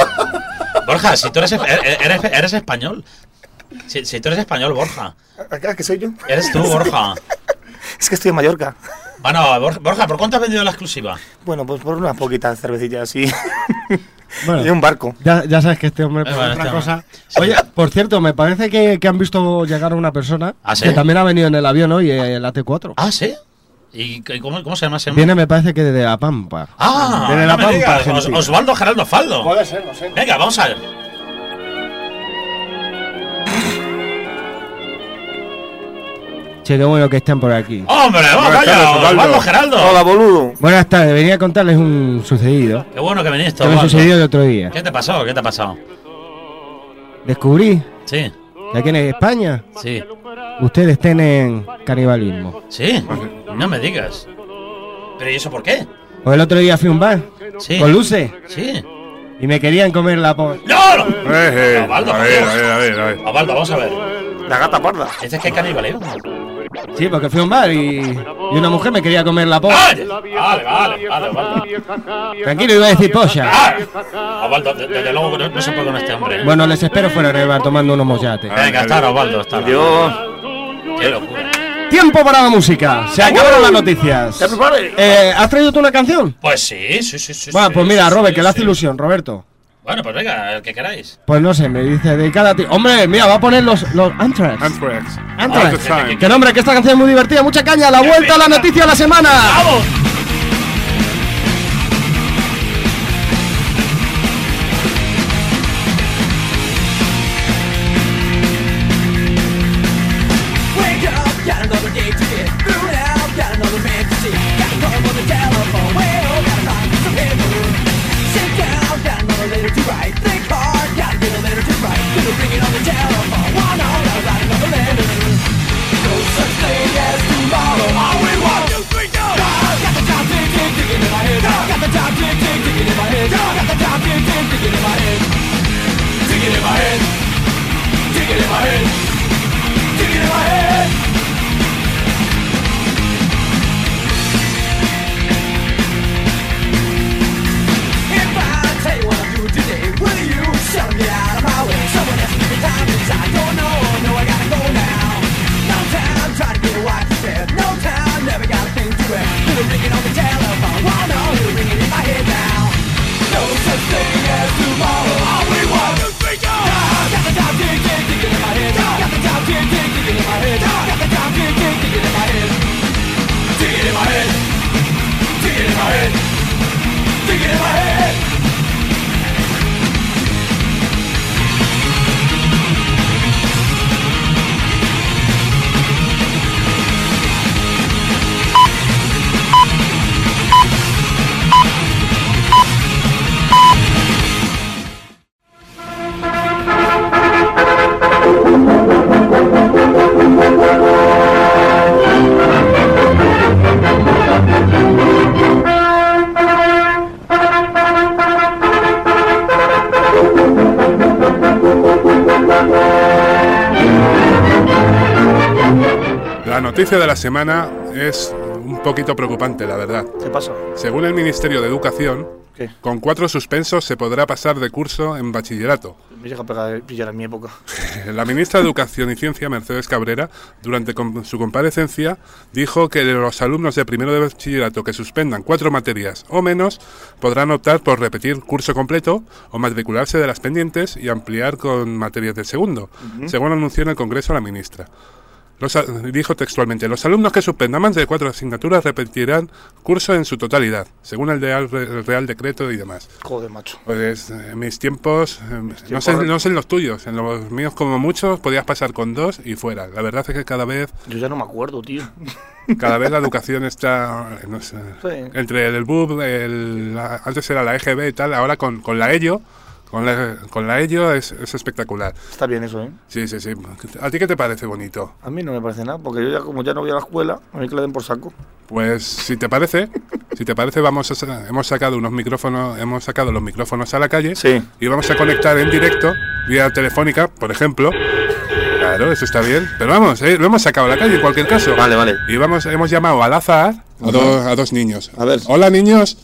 Borja, si tú eres español. Si tú eres español, Borja. ¿Acá que soy yo? Eres tú, Borja. Es que estoy en Mallorca. Bueno, Borja, ¿por cuánto has vendido la exclusiva? Bueno, pues por unas poquitas cervecillas así. bueno, Y un barco. ya sabes que este hombre por Bueno, otra este cosa. Sí. Oye, por cierto, me parece que han visto llegar a una persona ¿Ah, sí? que también ha venido en el avión hoy, el AT4. Ah, ¿sí? ¿Y cómo se llama ese hombre? Viene, me parece que desde La Pampa. Ah, desde no La me Pampa, digas, Argentina. Osvaldo Geraldo Faldo. Puede ser, no sé. Venga, vamos a ver. Che, qué bueno que estén por aquí. ¡Hombre, vamos, Buenas vaya! tardes, Osvaldo. ¡Osvaldo Geraldo! Hola, boludo. Buenas tardes, venía a contarles un sucedido. ¡Qué bueno que viniste, Que me Osvaldo! sucedió el otro día. ¿Qué te pasó? ¿Qué te ha pasado? Descubrí Sí, que aquí en España sí. ustedes tienen canibalismo. Sí, no me digas. ¿Pero y eso por qué? Pues el otro día fui a un bar Sí. con luces Sí. y me querían comer la po... ¡No! no! A Osvaldo, por ver, Dios. a ver. Osvaldo, vamos a ver. La gata parda. Dices que hay canibalismo. Sí, porque fui a un bar y una mujer me quería comer la po... ¡Vale! Vale, Osvaldo. Tranquilo, iba a decir polla. ¡Ah! Osvaldo, desde luego que no se puede con este hombre. Bueno, les espero fuera del bar tomando unos mollates. Venga, está Osvaldo, está. Dios. ¡Qué locura! Tiempo para la música. Se acabaron las noticias. ¿Te prepares? ¿Has traído tú una canción? Pues sí. Bueno, pues mira, sí, Robert, que le hace sí. ilusión, Roberto. Bueno, pues venga, el que queráis. Pues no sé, me dice dedicada a ti. Hombre, mira, va a poner los Anthrax. Anthrax. Anthrax. All the time. Que nombre, que esta canción es muy divertida. Mucha caña. La vuelta a la noticia de la semana. ¡Vamos! Wake up, got another day to get through now. Got another man to see. Got to call on the telephone. Well, gotta find some paper. Sit down, got another letter to write. Think hard, gotta get a letter to write. Gonna ring it on the telephone. One on, gotta write another letter. No such thing as tomorrow. All we want, 1, 2, 3, go. Got the time tick tick ticking in my head. Got the time tick tick ticking in my head. Got the time tick tick ticking in my head. Ticking in my head. Ticking in my head. Ticking in my head. If I tell you what I'm doing today, will you shut me out of my way? Someone has to give me time inside. Don't know, no, I gotta go now. No time, try to get a wife instead. No time, never got a thing to wear. Little ringing on the telephone. Oh no, little ringing in my head now. No such thing as tomorrow. All we want is to go. Got the time tick tick ticking in my head. Got the time tick tick ticking in my head. Got the time tick tick ticking in my head. Ticking in my head. Ticking in my head. Ticking in my head. noticia de la semana es un poquito preocupante, la verdad. ¿Qué pasa? Según el Ministerio de Educación, ¿Qué? con 4 suspensos se podrá pasar de curso en bachillerato. Me llega a pillar en mi época. La ministra de Educación y Ciencia, Mercedes Cabrera, durante su comparecencia, dijo que los alumnos de primero de bachillerato que suspendan 4 materias o menos podrán optar por repetir curso completo o matricularse de las pendientes y ampliar con materias del segundo, según anunció en el Congreso la ministra. Dijo textualmente: los alumnos que suspendan más de 4 asignaturas repetirán curso en su totalidad, según el Real Decreto y demás. Joder, macho. Pues en mis tiempos, no sé en los tuyos, en los míos como muchos podías pasar con 2 y fuera. La verdad es que cada vez Yo ya no me acuerdo, tío. la educación está, no sé, Sí. entre el BUP, antes era la EGB y tal, ahora con la ELLO. Con la ELLO es espectacular. Está bien eso, ¿eh? Sí. ¿A ti qué te parece bonito? A mí no me parece nada, porque yo ya, como ya no voy a la escuela, a mí que le den por saco. Pues si te parece, hemos sacado los micrófonos a la calle. Sí. Y vamos a conectar en directo, vía telefónica, por ejemplo. Claro, eso está bien. Pero vamos, lo hemos sacado a la calle en cualquier caso. Vale, vale. Y hemos llamado al azar a 2 niños. A ver. Hola, niños.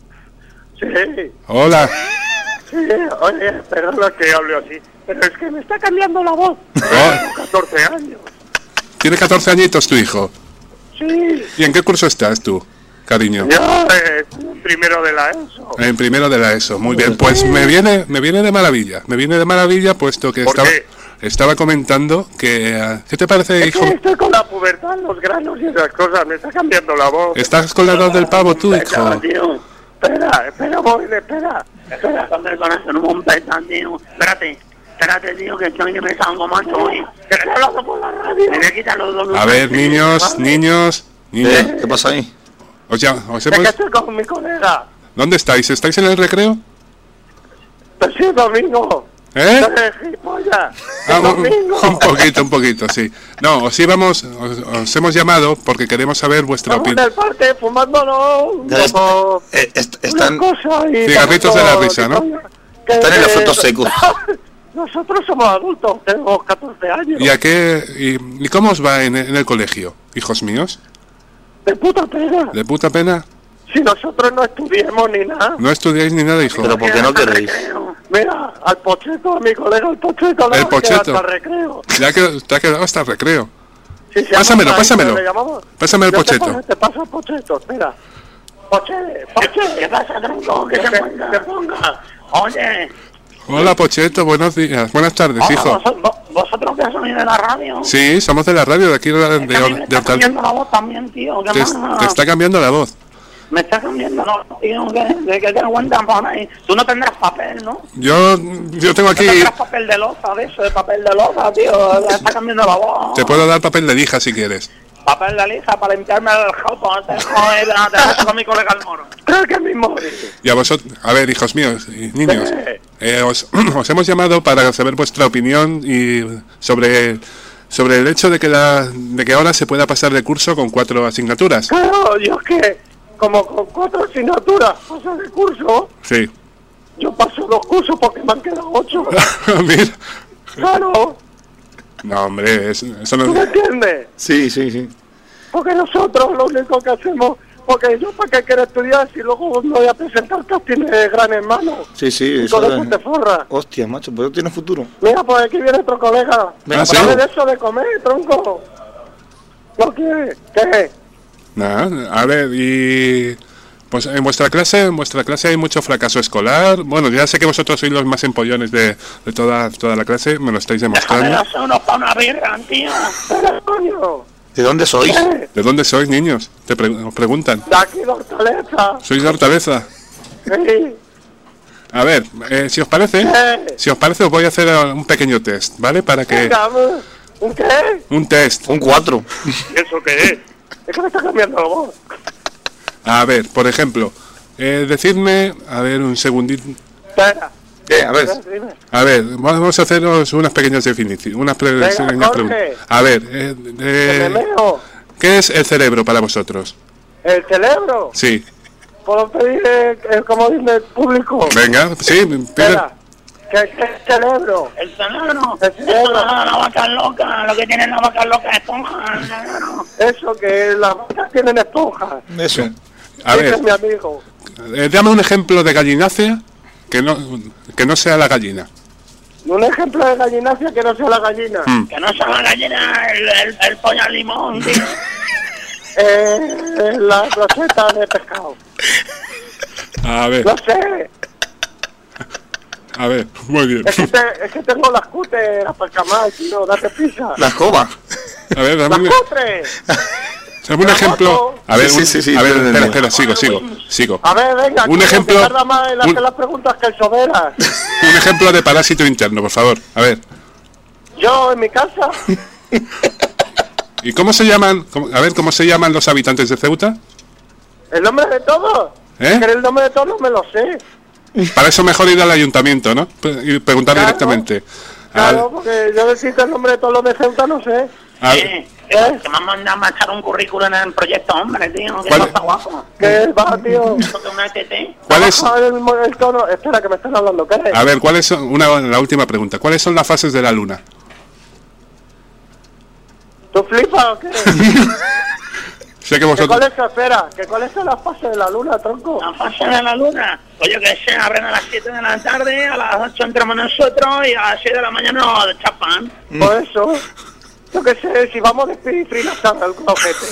Sí, Hola. sí, oye, perdona que hable así, pero es que me está cambiando la voz. Tengo 14 años. Tiene 14 añitos tu hijo. Sí, ¿Y en qué curso estás tú, cariño? yo primero de la ESO. En primero de la ESO. Muy bien, pues me viene de maravilla. Me viene de maravilla puesto que ¿Por qué? estaba comentando que... ¿Qué te parece, Es hijo? que estoy con la pubertad, los granos y esas cosas, me está cambiando la voz. ¿Estás con la edad del pavo tú, hijo? Espera, tío. Espera, voy, espera. Espera, con eso no me un tío. Espérate, tío, que estoy que me salgo, macho, hoy. Que estoy hablando por la radio. Me voy a quitar los dos. A ver, niños. ¿Qué pasa ahí? Os Es que hemos... estoy con mi colega. ¿Dónde estáis? ¿Estáis en el recreo? Pues sí, domingo. ¿Eh? Gilipollas. Ah, Domingo. un poquito, sí. No, os hemos llamado porque queremos saber vuestra Estamos en opinión. el parque fumándonos Ya como están, una cosa y Cigarritos de la risa, ¿no? están en los frutos secos. Nosotros somos adultos, tenemos 14 años. ¿Y cómo os va en el colegio, hijos míos? De puta pena. ¿De puta pena? Si nosotros no estudiemos ni nada. ¿No estudiáis ni nada, hijo? Pero ¿por qué no queréis? Mira, al Pocheto, a mi colega el Pocheto, El Pocheto. hasta recreo. Ya que te ha quedado hasta el recreo. Si se Pásamelo, llama pásamelo. le llamamos. Pásame el Yo Pocheto. Te paso el Pocheto, espera. Poche, ¿qué pasa, tronco? Que te ponga. Oye. Hola, Pocheto, buenos días. Buenas tardes, hijo. ¿Vosotros que sois de la radio? Sí, somos de la radio de aquí Es que a mí me de está Hortal. cambiando la voz también, tío. ¿Qué más? Te está cambiando la voz. Me está cambiando la voz, tío. ¿Qué te aguantan por ahí? Tú no tendrás papel, ¿no? Yo tengo aquí... No tendrás papel de loza, de eso, de papel de loza, tío. Me está cambiando la voz. Te puedo dar papel de lija si quieres. Papel de lija para limpiarme el jauto. Joder, te dejo con mi colega el moro. Creo que es mi móvil. Y a vosotros... A ver, hijos míos y niños. Os hemos llamado para saber vuestra opinión y sobre el hecho de que ahora se pueda pasar de curso con 4 asignaturas. Claro, yo es que, como con 4 asignaturas paso de curso, Sí. yo paso 2 cursos porque me han quedado 8. Mira. Claro, No, hombre, eso ¿tú me no... entiendes? Sí. Porque nosotros lo único que hacemos, porque yo para qué quiero estudiar si luego me voy a presentar casting de Gran Hermano. Sí, Y eso con eso te forra. Hostia, macho, pues tiene futuro. Mira, pues aquí viene otro colega. Ah, ¿sí? ¿Sabes de eso de comer, tronco? ¿No quieres? ¿Qué? Nada, a ver, y... Pues en vuestra clase hay mucho fracaso escolar. Bueno, ya sé que vosotros sois los más empollones de toda la clase, me lo estáis demostrando. Déjame unos para una birra, tío. Pero, coño. ¿De dónde sois? ¿De dónde sois, niños? Os preguntan. De aquí de Hortaleza. ¿Sois de Hortaleza? Sí. A ver, si os parece os voy a hacer un pequeño test, ¿vale? Para que... Venga, ¿un qué? Un test. Un 4. ¿Eso qué es? Es que me está cambiando la voz. A ver, por ejemplo, decidme... A ver, un segundito. Espera. ¿Qué? A ver. Dime. A ver, vamos a haceros unas pequeñas definiciones. Venga, Jorge. A ver, Que me meo. ¿qué es el cerebro para vosotros? ¿El cerebro? Sí. ¿Puedo pedir el comodín del público? Venga, sí, pide... Espera. ¿Qué cerebro? El cerebro. El cerebro. La vaca loca. Lo que tiene la vaca loca es esponja. El cerebro. Eso, que las vacas tienen esponjas. Eso. A ver, Es mi amigo. dame un ejemplo de gallinácea que no sea la gallina. Un ejemplo de gallinacia que no sea la gallina. Mm. Que no sea la gallina, el pollo al limón, tío. La roseta de pescado. A ver, No sé. a ver, muy bien. Es que tengo las cúteras para camar, tío. Date prisa. La escoba. A ver, ¡Las dame cutres! un ejemplo. A ver, Sí, a ver, sí, espera, sigo. A ver, venga. Un que ejemplo- tarda más en hacer las preguntas que el Soberas. Un ejemplo de parásito interno, por favor. A ver. Yo, en mi casa, ¿Y cómo se llaman? ¿Cómo se llaman los habitantes de Ceuta? el nombre de todos. ¿Eh? Que el nombre de todos no me lo sé. Para eso mejor ir al ayuntamiento, ¿no? Y preguntar Claro. directamente. Claro, porque yo decirte el nombre de todos los de Ceuta no sé. Que me han mandado a echar un currículum en el proyecto, hombre, tío. Que ¿Cuál? no está guapo. ¿Qué va, tío? Porque una ETT. ¿Cuál es? Baja el tono. Espera, que me están hablando. ¿Qué es? A ver, ¿cuáles son? La última pregunta. ¿Cuáles son las fases de la luna? ¿Tú flipas o qué? Sé que ¿Qué vosotros... cuál es? Espera, ¿que cuál es la fase de la luna, tronco? La fase de la luna. Oye, que se abren a las 7 de la tarde, a las 8 entramos nosotros y a las 6 de la mañana nos chapan. Por eso, yo qué sé, si vamos de espirifrina hasta el ojete.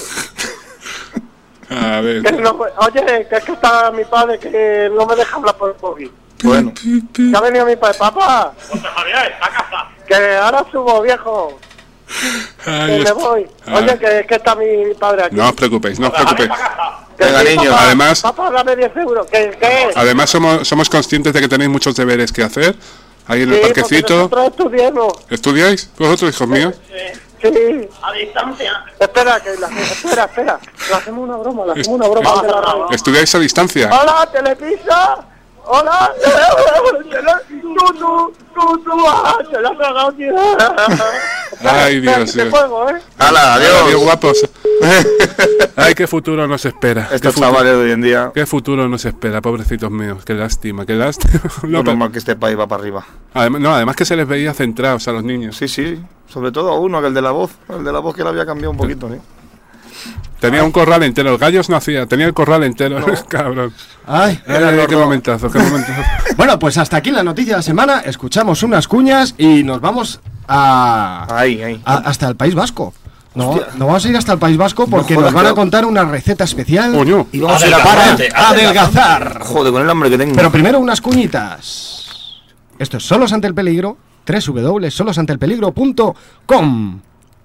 A ver... Que no, oye, que es que está mi padre que no me deja hablar por el móvil. Bueno. Que ha venido mi padre, papá, José Javier, a casa. que ahora subo, viejo, Ay, que me voy. Oye, que es que está mi padre aquí. No os preocupéis, no os preocupéis. Que Venga, sí, niño. papá, Además- papá, dame 10 euros. ¿Qué? Además somos conscientes de que tenéis muchos deberes que hacer. Ahí en el Sí, porque parquecito. nosotros estudiemos. ¿Estudiáis vosotros, hijos míos? Sí. A distancia. Espera, espera. Le hacemos una broma, al de la radio. ¿Estudiáis a distancia? Hola, Telepizza. Hola. Se lo ha tragado, tío. Ay, Dios, Te Dios. juego, ¿eh? ¡Hala, Adiós, adiós! guapos. Ay, qué futuro nos espera. Estos Qué futuro- chavales de hoy en día, Qué futuro nos espera, pobrecitos míos. Qué lástima, qué lástima. No, no pero- mal que este país va para arriba. además que se les veía centrados a los niños. Sí, sí. Sobre todo a uno, que el de la voz. El de la voz que le había cambiado un poquito, ¿eh? Tenía un corral entero. Los gallos no hacía, tenía el corral entero. Cabrón. Ay, Ay, qué momentazo, qué momentazo. bueno, pues hasta aquí la noticia de la semana. Escuchamos unas cuñas y nos vamos Ahí. hasta el País Vasco. No vamos a ir hasta el País Vasco porque jodas, nos van a claro. contar una receta especial Coño. Y vamos a ir a para Adelgazarte, adelgazar. Joder, con el hambre que tengo. Pero primero unas cuñitas. Esto es Solos ante el Peligro, www.solosanteelpeligro.com.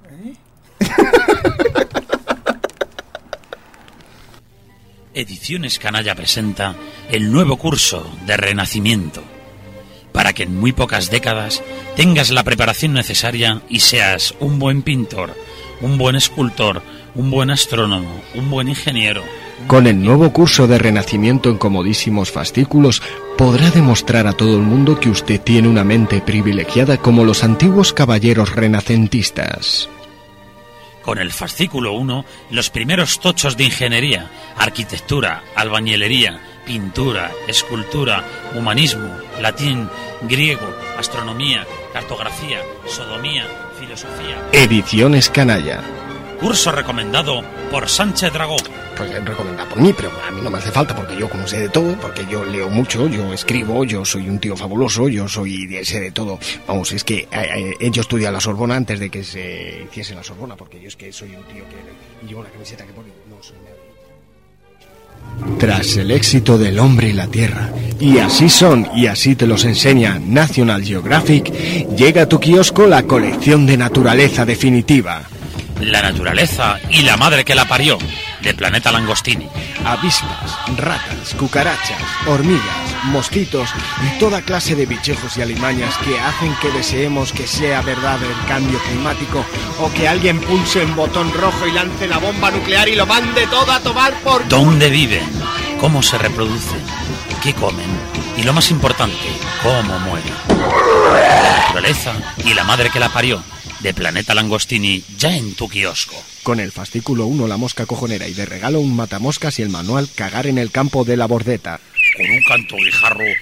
Ediciones Canalla presenta el nuevo curso de Renacimiento, para que en muy pocas décadas tengas la preparación necesaria y seas un buen pintor, un buen escultor, un buen astrónomo, un buen ingeniero. Con el nuevo curso de Renacimiento en comodísimos fascículos, podrá demostrar a todo el mundo que usted tiene una mente privilegiada como los antiguos caballeros renacentistas. Con el fascículo 1, los primeros tochos de ingeniería, arquitectura, albañilería, pintura, escultura, humanismo, latín, griego, astronomía, cartografía, sodomía, filosofía. Ediciones Canalla. Curso recomendado por Sánchez Dragó. Pues recomendado por mí, pero a mí no me hace falta porque yo como sé de todo, porque yo leo mucho, yo escribo, yo soy un tío fabuloso, sé de todo. Vamos, es que yo estudié a la Sorbona antes de que se hiciese la Sorbona, porque yo es que soy un tío que llevo una camiseta que pone no soy nadie. Tras el éxito del hombre y la tierra, y así son y así te los enseña National Geographic, llega a tu kiosco la colección de naturaleza definitiva. La naturaleza y la madre que la parió, de Planeta Langostini. Avispas, ratas, cucarachas, hormigas, mosquitos y toda clase de bichejos y alimañas que hacen que deseemos que sea verdad el cambio climático o que alguien pulse el botón rojo y lance la bomba nuclear y lo mande todo a tomar por... ¿Dónde viven? ¿Cómo se reproducen? ¿Qué comen? Y lo más importante, ¿cómo mueren? La naturaleza y la madre que la parió, de Planeta Langostini, ya en tu kiosco. Con el fascículo 1 la mosca cojonera y de regalo un matamoscas y el manual cagar en el campo de la bordeta. Con un canto guijarro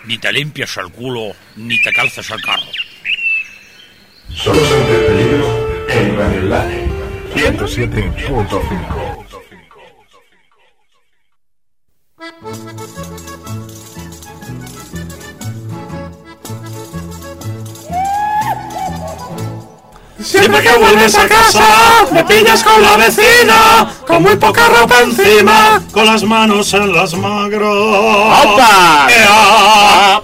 ni te limpies el culo, ni te calces el carro. Solos ante el peligro en Radio Enlace 107.5. Siempre que vuelves a casa, me pillas con la vecina, con muy poca ropa encima, con las manos en las magras. ¡Opa! ¡Ea!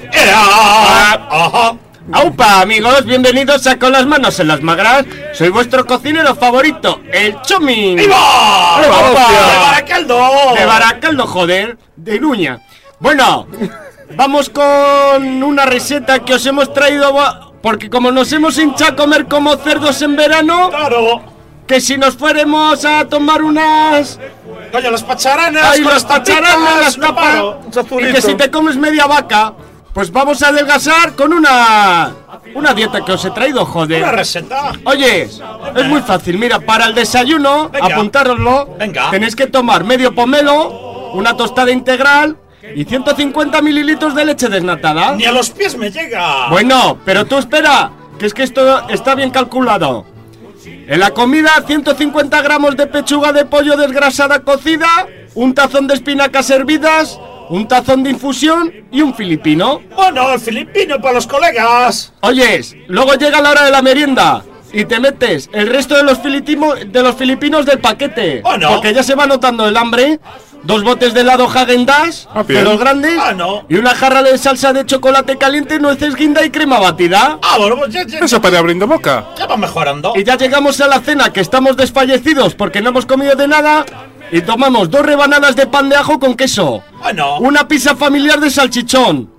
¡Ea! ¡Ajá! ¡Aupa, amigos! Bienvenidos a Con las manos en las magras. Soy vuestro cocinero favorito, el Chomin. ¡Viva! ¡Aupa! ¡De Baracaldo! De Baracaldo, joder, de Iruña. Bueno, vamos con una receta que os hemos traído, porque como nos hemos hinchado a comer como cerdos en verano, ¡Claro! que si nos fuéramos a tomar unas... Coño, las pacharanas, ¡Ay, con las pacharanas, las tapas! Y que si te comes media vaca, pues vamos a adelgazar con una dieta que os he traído, joder. Una receta. Oye, es muy fácil, mira, para el desayuno, Venga. apuntároslo, Venga. tenéis que tomar medio pomelo, una tostada integral y 150 mililitros de leche desnatada. Ni a los pies me llega. Bueno, pero tú espera, que es que esto está bien calculado. En la comida, 150 gramos de pechuga de pollo desgrasada cocida, un tazón de espinacas hervidas, un tazón de infusión y un filipino. Bueno, el filipino para los colegas. Oyes, luego llega la hora de la merienda y te metes el resto de los filipinos del paquete. Oh, no. Porque ya se va notando el hambre. 2 botes de helado Häagen-Dazs, de bien. los grandes. Ah, no. Y una jarra de salsa de chocolate caliente, nueces guinda y crema batida. Ah, bueno, pues ya Eso para ir abriendo boca. va mejorando. Y ya llegamos a la cena, que estamos desfallecidos porque no hemos comido de nada. Y tomamos 2 rebanadas de pan de ajo con queso. Bueno. Una pizza familiar de salchichón.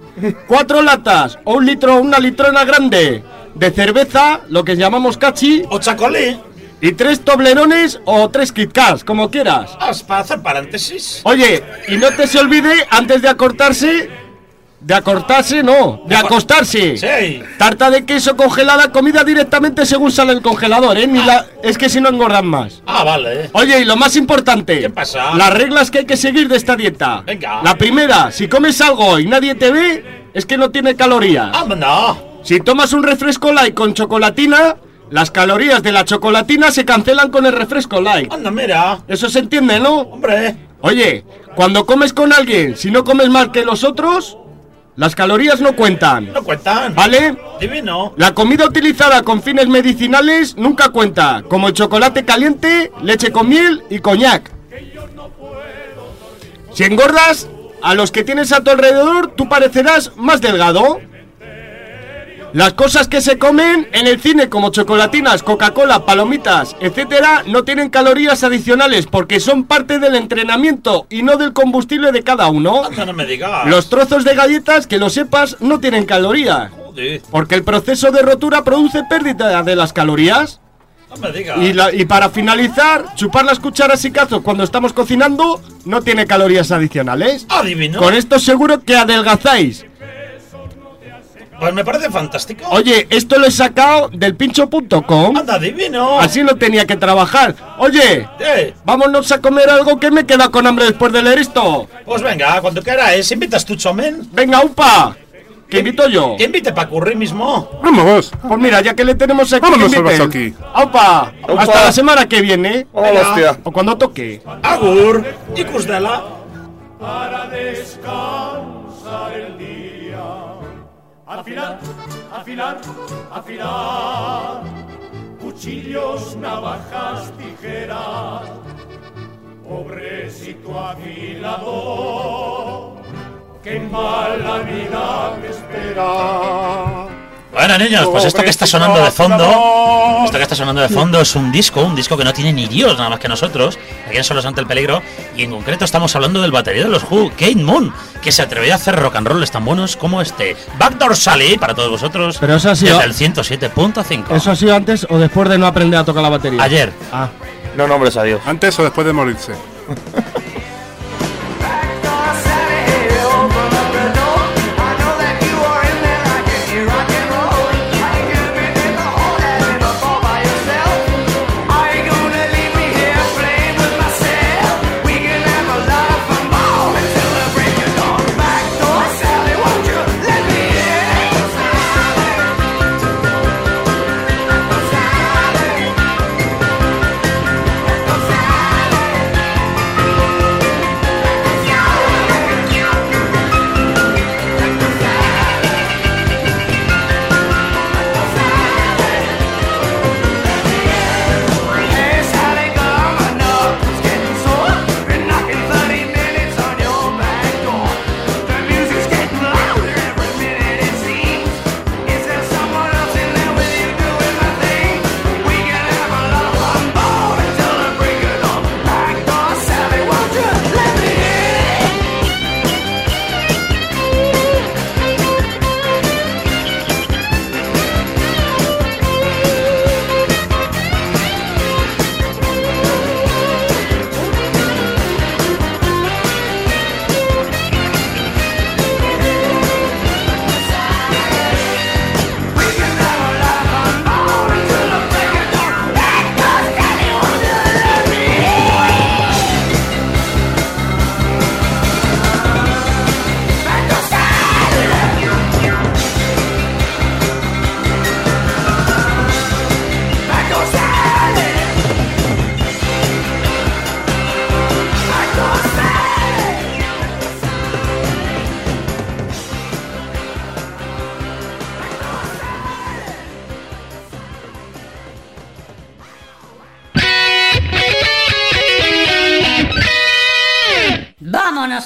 4 latas o una litrona grande de cerveza, lo que llamamos cachi. O chacolí. Y 3 toblerones o 3 Kit Kats, como quieras. Ah, para hacer paréntesis. Oye, y no te se olvide, antes de acostarse, Sí. tarta de queso congelada, comida directamente según sale el congelador, ¿eh? Es que si no engordan más. Ah, vale. Oye, y lo más importante, ¿Qué pasa? las reglas que hay que seguir de esta dieta. Venga. La primera, si comes algo y nadie te ve, es que no tiene calorías. ¡Vámonos! Si tomas un refresco light con chocolatina, las calorías de la chocolatina se cancelan con el refresco light. Anda, mira. Eso se entiende, ¿no? Hombre. Oye, cuando comes con alguien, si no comes más que los otros, las calorías no cuentan. No cuentan. ¿Vale? Divino. La comida utilizada con fines medicinales nunca cuenta, como el chocolate caliente, leche con miel y coñac. Si engordas, a los que tienes a tu alrededor, tú parecerás más delgado. Las cosas que se comen en el cine, como chocolatinas, Coca-Cola, palomitas, etcétera, no tienen calorías adicionales porque son parte del entrenamiento y no del combustible de cada uno. Anda, no me digas. Los trozos de galletas, que lo sepas, no tienen calorías. Joder. Porque el proceso de rotura produce pérdida de las calorías. No me digas. Y para finalizar, chupar las cucharas y cazos cuando estamos cocinando no tiene calorías adicionales. Ah, divino. Con esto seguro que adelgazáis. Pues me parece fantástico. Oye, esto lo he sacado del pincho.com. Anda, divino. Así no tenía que trabajar. Oye, vámonos a comer algo, que me queda con hambre después de leer esto. Pues venga, cuando quieras, ¿invitas tú, Chomen? Venga, upa. ¿Que invito yo? Que invite para currir mismo. Vamos. Pues mira, ya que le tenemos aquí, Vámonos que al inviten. Basoqui. ¡Aupa! Aupa. Hasta la semana que viene. ¡Hola, hostia! O cuando toque. Agur y Cusdela. para descansar el día. Afilar, afilar, afilar. Cuchillos, navajas, tijeras. Pobrecito afilador, qué mala vida me espera. Bueno, niños, pues esto que está sonando de fondo, es un disco que no tiene ni Dios nada más que nosotros, aquí en Solos ante el Peligro, y en concreto estamos hablando del batería de los Who, Kate Moon, que se atrevió a hacer rock and rolls tan buenos como este. Backdoor Sally para todos vosotros. Pero eso ha sido- desde el 107.5. ¿Eso ha sido antes o después de no aprender a tocar la batería? Ayer. Ah. No nombres a Dios. Antes o después de morirse. Let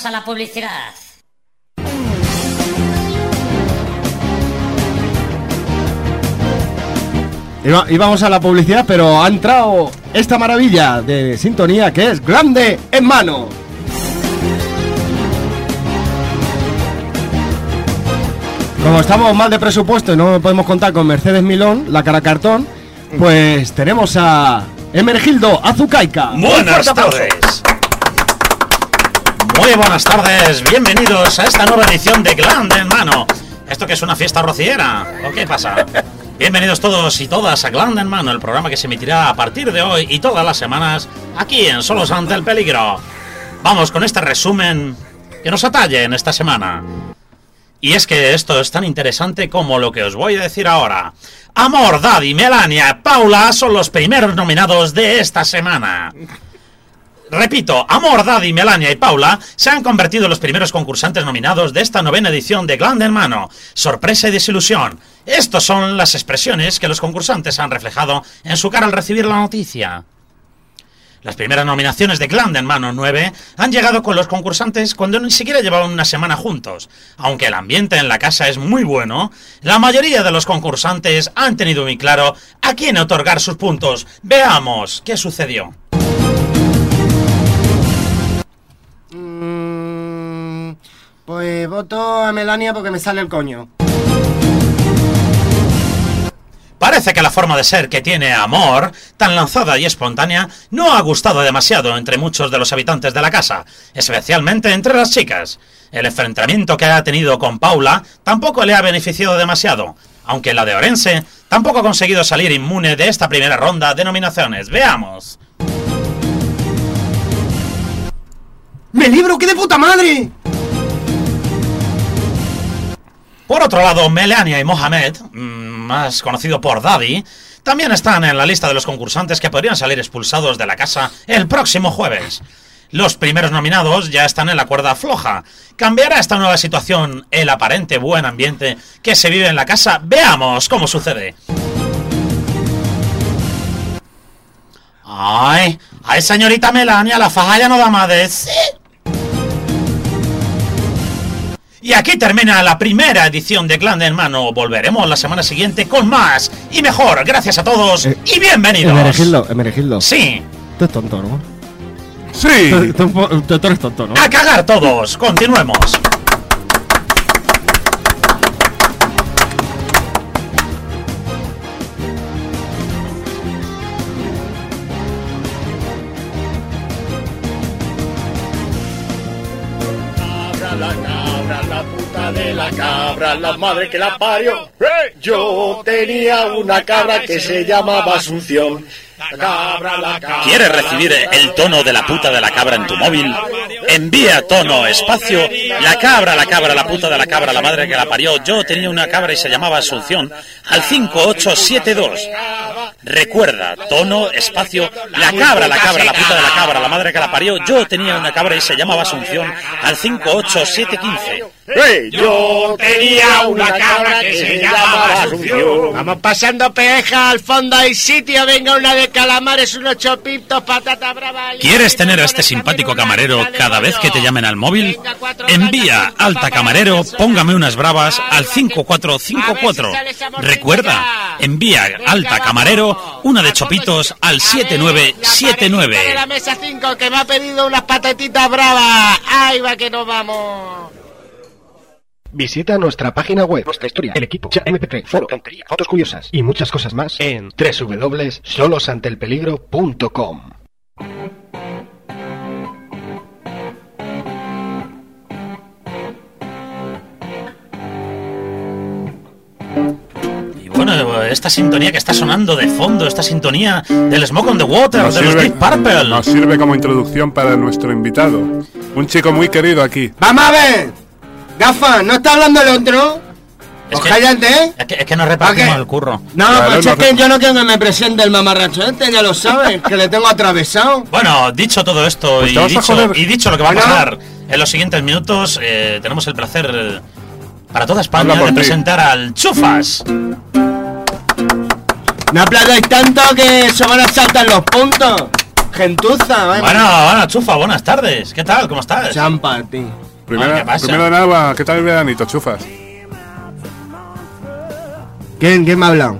a la publicidad. Y vamos a la publicidad, pero ha entrado esta maravilla de sintonía que es Grande en Mano. Como estamos mal de presupuesto y no podemos contar con Mercedes Milón, la cara cartón, pues tenemos a Emergildo Azucaica. Buenas tardes. Muy buenas tardes, bienvenidos a esta nueva edición de Grande en Mano. ¿Esto que es una fiesta rociera? ¿O qué pasa? Bienvenidos todos y todas a Grande en Mano, el programa que se emitirá a partir de hoy y todas las semanas aquí en Solos ante el Peligro. Vamos con este resumen que nos atañe en esta semana. Y es que esto es tan interesante como lo que os voy a decir ahora. Amor, Daddy, Melania, Paula son los primeros nominados de esta semana. Repito, Amor, Daddy, Melania y Paula se han convertido en los primeros concursantes nominados de esta 9ª edición de Grande en Mano. Sorpresa y desilusión. Estas son las expresiones que los concursantes han reflejado en su cara al recibir la noticia. Las primeras nominaciones de Grande en Mano 9 han llegado con los concursantes cuando ni siquiera llevaban una semana juntos. Aunque el ambiente en la casa es muy bueno, la mayoría de los concursantes han tenido muy claro a quién otorgar sus puntos. Veamos qué sucedió. Pues voto a Melania porque me sale el coño. Parece que la forma de ser que tiene Amor, tan lanzada y espontánea, no ha gustado demasiado entre muchos de los habitantes de la casa, especialmente entre las chicas. El enfrentamiento que ha tenido con Paula tampoco le ha beneficiado demasiado, aunque la de Orense tampoco ha conseguido salir inmune de esta primera ronda de nominaciones. Veamos. ¡Me libro, qué de puta madre! Por otro lado, Melania y Mohamed, más conocido por Daddy, también están en la lista de los concursantes que podrían salir expulsados de la casa el próximo jueves. Los primeros nominados ya están en la cuerda floja. ¿Cambiará esta nueva situación el aparente buen ambiente que se vive en la casa? Veamos cómo sucede. ¡Ay, señorita Melania, la faja ya no da más de sí! Y aquí termina la primera edición de Grande en Mano. Volveremos la semana siguiente con más y mejor. Gracias a todos y bienvenidos. Emergildo. Sí. Tú eres tonto, ¿no? Sí. Tú eres tonto, ¿no? A cagar todos. Continuemos. La cabra, la madre que la parió. Yo tenía una cabra que se llamaba Asunción. La cabra. ¿Quieres recibir el tono de la puta de la cabra en tu móvil? Envía tono, espacio, la cabra, la puta de la cabra, la madre que la parió. Yo tenía una cabra y se llamaba Asunción al 5872. Recuerda, tono, espacio, la cabra, la puta de la cabra, la madre que la parió. Yo tenía una cabra y se llamaba Asunción al 58715. Yo tenía una cabra que se llamaba Asunción. Vamos pasando peja, al fondo hay sitio, venga una de calamares, unos chopitos, patata brava. ¿Quieres tener a este simpático camarero cada vez que te llamen al móvil? Envía alta camarero, póngame unas bravas al 5454. Recuerda, envía alta camarero, una de chopitos al 7979. De la mesa 5 que me ha pedido unas patatitas bravas. Ahí va que nos vamos. Visita nuestra página web, nuestra historia, el equipo, MP3, foro, tontería, fotos curiosas y muchas cosas más en www.solosantelpeligro.com. Y bueno, esta sintonía que está sonando de fondo, esta sintonía del Smoke on the Water, de los Deep Purple, nos sirve como introducción para nuestro invitado, un chico muy querido aquí. ¡Vamos a ver! Gafa, ¿no está hablando el otro? Es que, cállate, ¿eh? Es que nos repartimos el curro. No, pues es que yo no quiero que me presente el mamarracho este, ya lo sabes, que le tengo atravesado. Bueno, dicho todo esto pues y dicho lo que va a pasar en los siguientes minutos, tenemos el placer para toda España de presentar al Chufas. No aplaudáis tanto que se van a saltar los puntos. Gentuza, vaya. Bueno, Chufa, buenas tardes. ¿Qué tal? ¿Cómo estás? Champa, tío. Primero ¿qué pasa? de nada, ¿qué tal el veranito, Chufas? ¿Quién me ha hablado?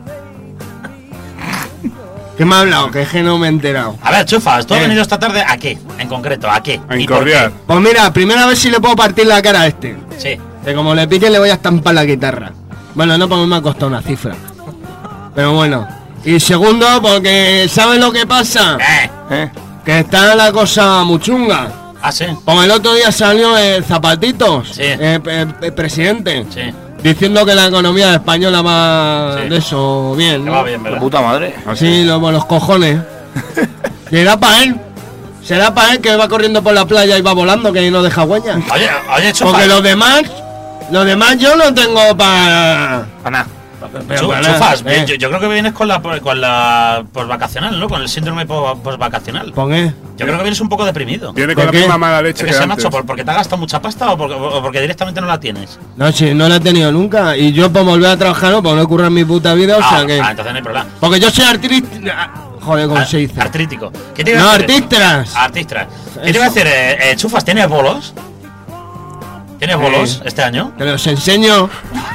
¿Quién me ha hablado? Que es que no me he enterado. A ver, Chufas, ¿tú has venido esta tarde a qué? En concreto, ¿a qué? A ¿Y por incordiar. qué? Pues mira, primero a ver si le puedo partir la cara a este. Sí. Que como le pique le voy a estampar la guitarra. Bueno, no, porque me ha costado una cifra. Pero bueno. Y segundo, porque ¿sabes lo que pasa? Que está la cosa muy chunga. Ah, sí. Como el otro día salió el Zapatitos, Sí. el presidente, Sí. diciendo que la economía española va Sí. de eso bien, Que ¿no? va bien, De ¿verdad? puta madre. Sí, los cojones. ¿Será para él? ¿Será para él que va corriendo por la playa y va volando, que no deja huellas? Oye, Chufas. Porque los demás yo no tengo para... Para nada. Chufas, yo creo que vienes con la posvacacional, ¿no? Con el síndrome posvacacional. ¿Por qué? Yo creo que vienes un poco deprimido. Viene con la qué? misma mala leche ¿Qué que se antes. macho? ¿Porque te ha gastado mucha pasta o porque directamente no la tienes? No, sí, no la he tenido nunca. Y yo por volver a trabajar, no, por no currar mi puta vida, o sea que... Entonces no hay problema. Porque yo soy artista... Joder, ¿cómo se dice? Artrítico. ¿Qué te iba No, a decir? artistas. Artistas. ¿Qué te iba a decir, Chufas? ¿Tienes bolos? ¿Tienes bolos este año? Te los enseño.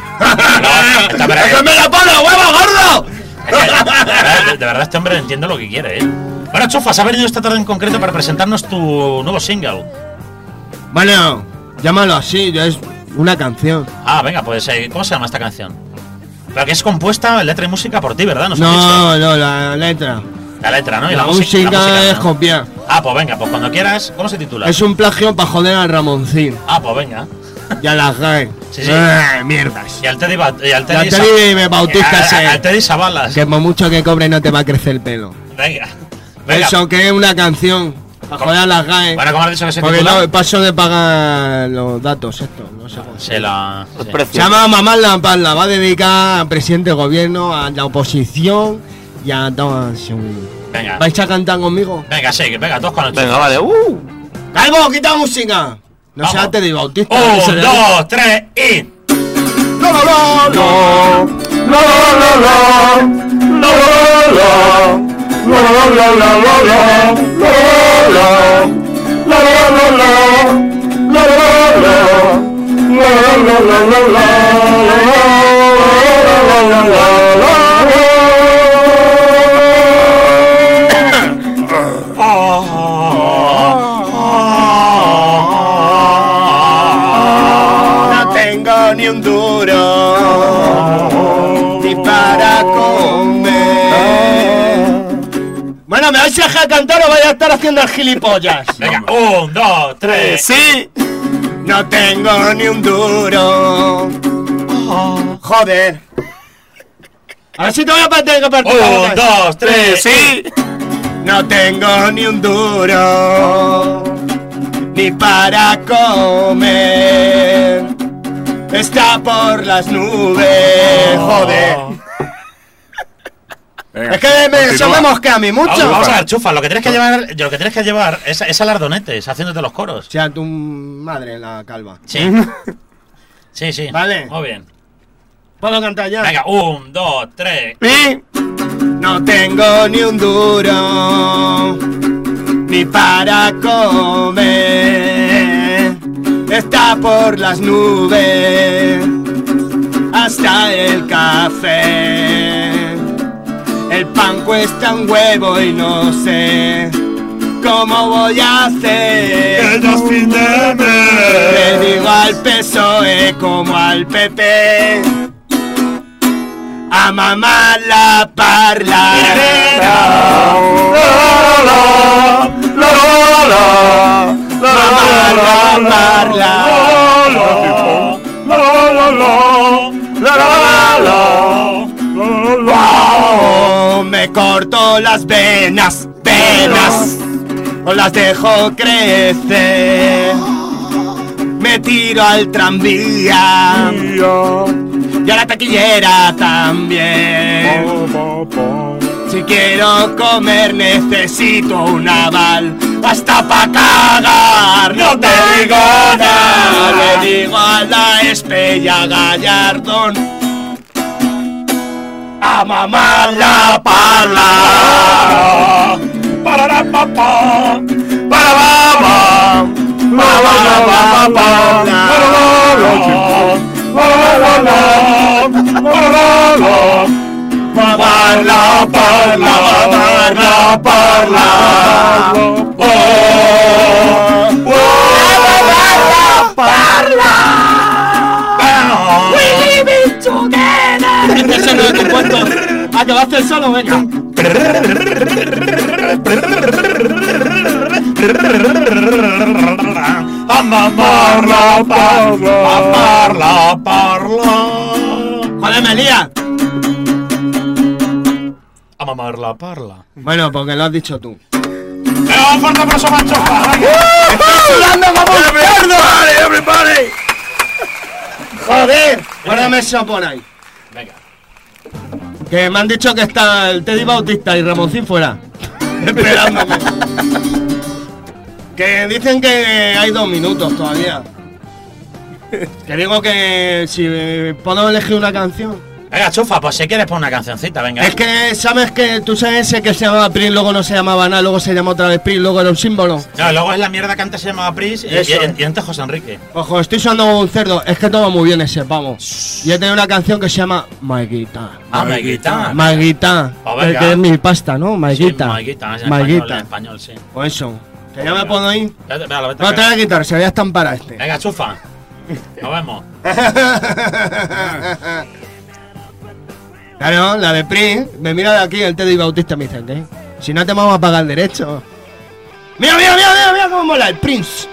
¡Déjame la pala, huevo, gordo! De verdad, este hombre entiende lo que quiere, ¿eh? Bueno, Chufas, ha venido esta tarde en concreto para presentarnos tu nuevo single. Bueno, llámalo así, es una canción. Ah, venga, pues, ¿cómo se llama esta canción? Pero que es compuesta, letra y música por ti, ¿verdad? ¿Nos has dicho? No, la letra. La letra, ¿no? Y La música música es ¿no? copiar. Ah, pues venga, pues cuando quieras, ¿cómo se titula? Es un plagio para joder al Ramoncín. Ah, pues venga. Y a las GAE. Sí, sí. Mierdas. Y al Teddy, Y al Teddy me bautizas, al Teddy Savalas. Que por mucho que cobre no te va a crecer el pelo. Venga. Venga. Eso que es una canción. Para joder a las GAE. Bueno, ¿cómo has dicho que se Porque titula? no, paso de pagar los datos, esto. No sé cómo Se la... Los sí. precios. Se llama Mamá la Parla, va a dedicar al presidente del gobierno, a la oposición y a todas. Venga. ¿Vais a cantar conmigo? Venga, sí, venga, todos con el Venga, Chufas. vale. ¡Calvo, quita música! No Vamos. sea Teddy Bautista. 1, 2, 3 y... No tengo ni un duro ni para comer. Bueno, ¿me vais a dejar cantar o vais a estar haciendo el gilipollas? Venga, 1, 2, 3. Sí. No tengo ni un duro. Joder. A ver si te voy a tener que partir la 1, boca. 2, 3, Sí. No tengo ni un duro ni para comer. Está por las nubes, joder. Venga, Es que eso continúa. me mosquea a mí mucho. Vamos a ver, Chufa, lo que tienes que llevar es alardonetes, haciéndote los coros. O sea, tu madre, la calva. Sí. Sí, sí. Vale. Muy bien. ¿Puedo cantar ya? Venga, 1, 2, 3. Sí. No tengo ni un duro ni para comer. Está por las nubes hasta el café. El pan cuesta un huevo y no sé cómo voy a hacer. Le digo al PSOE como al PP. A mamá la parla. Mamá la parla. Oh, me corto las venas, o las dejo crecer. Me tiro al tranvía y a la taquillera también. Si quiero comer necesito un aval, hasta pa' cagar no te digo nada. Le digo a la Espella Gallardón, a mamá la parla. Eso no es tu cuento. ¿A que va a hacer solo? Venga. Joder, me lía. A mamar la parla. Bueno, porque lo has dicho tú. ¡Un fuerte aplauso, macho! ¡Estoy sudando como un cerdo! ¡Everybody! ¡Joder! Guárdame eso por ahí. Venga. Que me han dicho que está el Teddy Bautista y Ramoncín fuera. Esperándome. Que dicen que hay 2 minutos todavía. Que digo que si puedo elegir una canción. Venga, chufa, pues si quieres pon una cancioncita, venga. Es que sabes que tú sabes ese que se llamaba Prince, luego no se llamaba nada, luego se llamó otra vez Prince, luego era un símbolo. No, luego es la mierda que antes se llamaba Prince y antes José Enrique. Ojo, estoy sonando como un cerdo, es que todo muy bien ese, vamos. Y he tenido una canción que se llama My Guitar. Ah, My Guitar. My Guitar. Oh, venga. Que es mi pasta, ¿no? My Guitar. My Guitar, en español, sí. Pues eso. Que ya me puedo ir. Venga, vete, No te voy a quitar, se voy a estampar a este. Venga, chufa. Nos vemos. Claro, la de Prince. Me mira de aquí el Teddy Bautista y me dice, ¿qué? Si no te vamos a pagar el derecho. Mira, mira, mira, mira, mira cómo mola el Prince.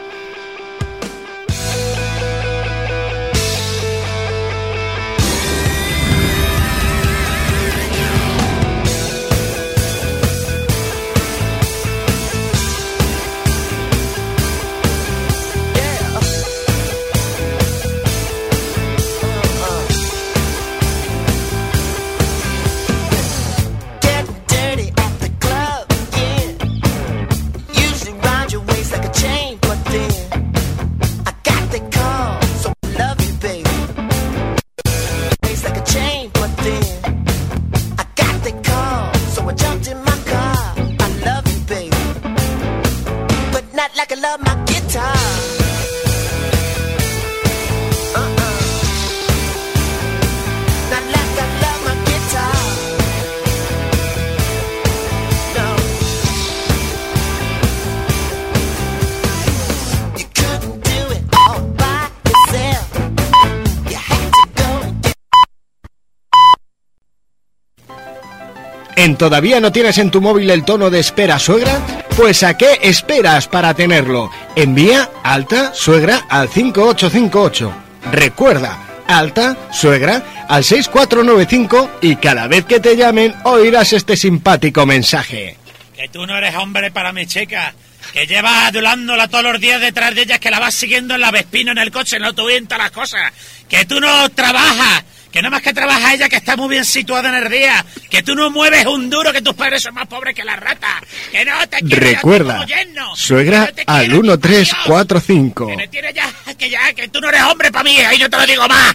¿Todavía no tienes en tu móvil el tono de espera suegra? Pues ¿a qué esperas para tenerlo? Envía alta suegra al 5858. Recuerda, alta suegra al 6495 y cada vez que te llamen oirás este simpático mensaje. Que tú no eres hombre para mi chica. Que llevas adulándola todos los días detrás de ella, que la vas siguiendo en la Vespino, en el coche, en el autobús, en todas las cosas. Que tú no trabajas. Que no más que trabaja ella, que está muy bien situada en el día. Que tú no mueves un duro, que tus padres son más pobres que la rata. Que no te quiero. Recuerda, suegra no al 1345. Que me tienes que tú no eres hombre para mí, ahí no te lo digo más.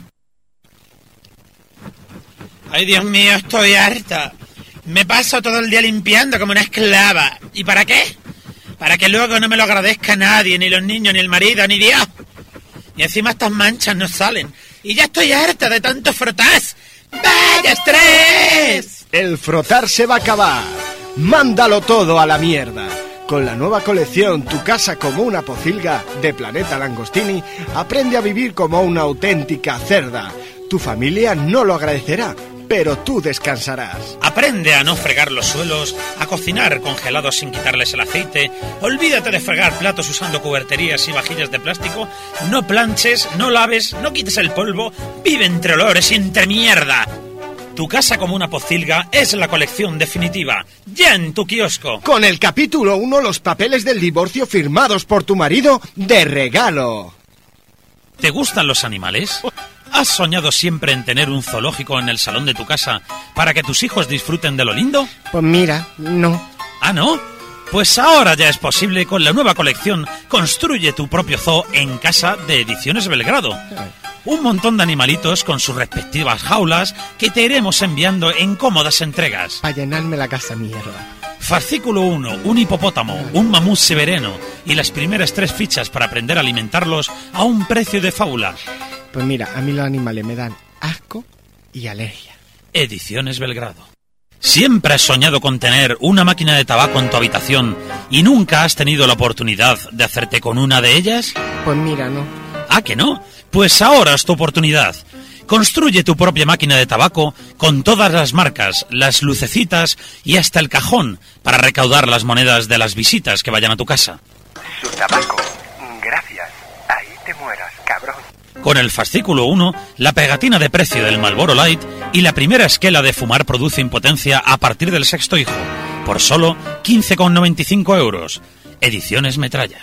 Ay, Dios mío, estoy harta. Me paso todo el día limpiando como una esclava. ¿Y para qué? Para que luego no me lo agradezca nadie, ni los niños, ni el marido, ni Dios. Y encima estas manchas no salen. Y ya estoy harta de tanto frotar. ¡Vaya estrés! El frotar se va a acabar. Mándalo todo a la mierda. Con la nueva colección Tu casa como una pocilga de Planeta Langostini, aprende a vivir como una auténtica cerda. Tu familia no lo agradecerá, pero tú descansarás. Aprende a no fregar los suelos, a cocinar congelados sin quitarles el aceite. Olvídate de fregar platos usando cuberterías y vajillas de plástico. No planches, no laves, no quites el polvo. Vive entre olores y entre mierda. Tu casa como una pocilga es la colección definitiva. Ya en tu kiosco. Con el capítulo 1, los papeles del divorcio firmados por tu marido de regalo. ¿Te gustan los animales? ¿Has soñado siempre en tener un zoológico en el salón de tu casa para que tus hijos disfruten de lo lindo? Pues mira, no. ¿Ah, no? Pues ahora ya es posible con la nueva colección Construye tu propio zoo en casa de Ediciones Belgrado. Un montón de animalitos con sus respectivas jaulas que te iremos enviando en cómodas entregas. Para llenarme la casa mierda. Fascículo 1, un hipopótamo, un mamut severeno y las primeras 3 fichas para aprender a alimentarlos a un precio de fábula. Pues mira, a mí los animales me dan asco y alergia. Ediciones Belgrado. ¿Siempre has soñado con tener una máquina de tabaco en tu habitación y nunca has tenido la oportunidad de hacerte con una de ellas? Pues mira, no. ¿Ah, que no? Pues ahora es tu oportunidad. Construye tu propia máquina de tabaco con todas las marcas, las lucecitas y hasta el cajón para recaudar las monedas de las visitas que vayan a tu casa. Su tabaco. Gracias. Ahí te mueras, cabrón. Con el fascículo 1, la pegatina de precio del Marlboro Light y la primera esquela de fumar produce impotencia a partir del 6º hijo, por solo 15,95 euros. Ediciones Metralla.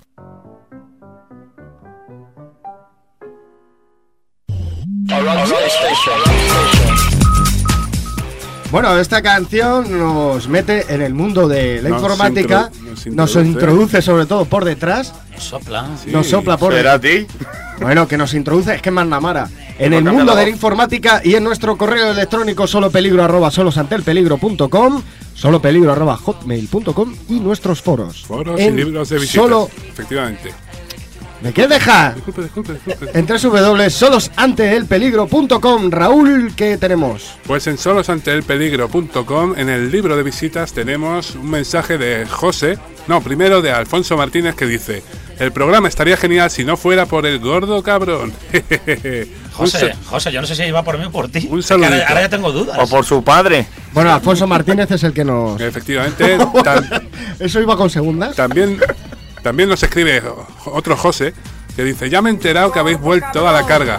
Bueno, esta canción nos mete en el mundo de la informática, nos introduce sobre todo por detrás. Sopla. Sí. Nos sopla por ¿Será a ti? Bueno, que nos introduce, es que es más Namara. En el mundo de la informática y en nuestro correo electrónico solopeligro@solosantelpeligro.com, solopeligro@hotmail.com y nuestros foros. Foros y libros de visitas, efectivamente. ¿Me quieres dejar? Disculpe. En www.solosanteelpeligro.com. Raúl, ¿qué tenemos? Pues en solosanteelpeligro.com, en el libro de visitas, tenemos un mensaje de primero de Alfonso Martínez, que dice: el programa estaría genial si no fuera por el gordo cabrón. José, yo no sé si iba por mí o por ti. Un saludito. Ahora ya tengo dudas. O por su padre. Bueno, Alfonso Martínez es el que nos... Efectivamente. ¿Eso iba con segundas? También nos escribe otro José, que dice: ya me he enterado que habéis vuelto a la carga.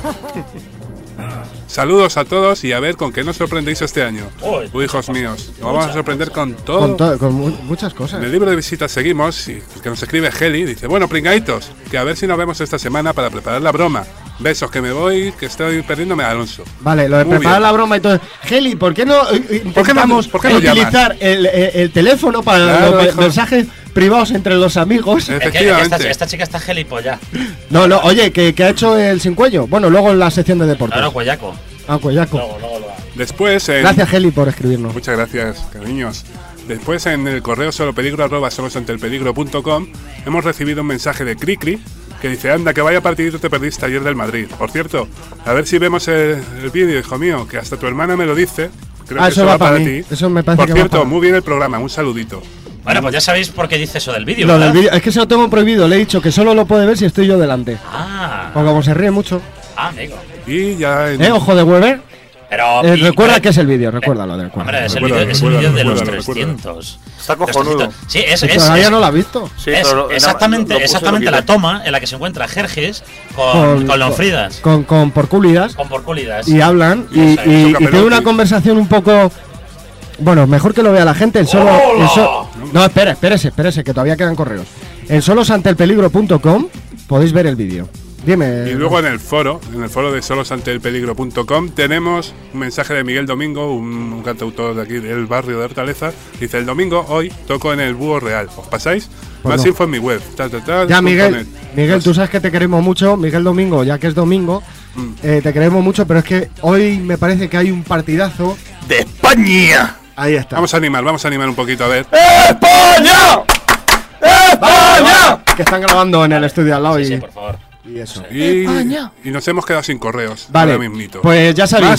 Saludos a todos y a ver con qué nos sorprendéis este año. Uy, hijos míos, nos vamos a sorprender con todo. Con muchas cosas. En el libro de visitas seguimos, y el que nos escribe Heli dice: bueno, pringaitos, que a ver si nos vemos esta semana para preparar la broma. Besos, que me voy, que estoy perdiéndome a Alonso. Vale, lo de Muy preparar bien. la broma y todo. Heli, ¿por qué no intentamos utilizar el teléfono para los mensajes privados entre los amigos? Efectivamente. Esta chica está gilipollas. No, oye, que ha hecho el sin cuello. Bueno, luego en la sección de deportes. Claro, cuellaco. Ah, cuellaco. Luego. Después, Gracias, Heli, por escribirnos. Muchas gracias, cariños. Después, en el correo solopeligro@solosantelpeligro.com, hemos recibido un mensaje de Cricri, que dice: anda, que vaya partidito te perdiste ayer del Madrid. Por cierto, a ver si vemos el vídeo, hijo mío, que hasta tu hermana me lo dice. Creo que eso va para ti. Eso me parece. Por que cierto, va para... muy bien el programa, un saludito. Bueno, pues ya sabéis por qué dice eso del vídeo. Lo del vídeo, es que se lo tengo prohibido, le he dicho que solo lo puede ver si estoy yo delante. Ah. Porque como se ríe mucho. Ah, amigo. Y ya... Ojo de Weber. Pero... recuerda que es el vídeo, recuérdalo. Hombre, es el vídeo de los 300. Está cojonudo. Sí, es todavía no lo ha visto. Sí, es pero exactamente la toma en la que se encuentra Jerjes con Lonfridas. Con Porcúlidas. Con Porcúlidas. Y hablan y tiene una conversación un poco... Bueno, mejor que lo vea la gente. No, espérese, que todavía quedan correos. En solosantelpeligro.com podéis ver el vídeo. Dime. Y luego en el foro de solosantelpeligro.com, tenemos un mensaje de Miguel Domingo, un cantautor de aquí del barrio de Hortaleza. Dice: el domingo, hoy, toco en el Búho Real. ¿Os pasáis? Pues Más no. info en mi web. Ya, Miguel, tú sabes que te queremos mucho. Miguel Domingo, ya que es domingo, te queremos mucho, pero es que hoy me parece que hay un partidazo ¡de España! Ahí está. Vamos a animar un poquito, a ver. ¡España! ¡España! Que están grabando en el estudio al lado Sí, por favor. y eso. Y nos hemos quedado sin correos. Vale, ahora mismito. pues ya sabéis,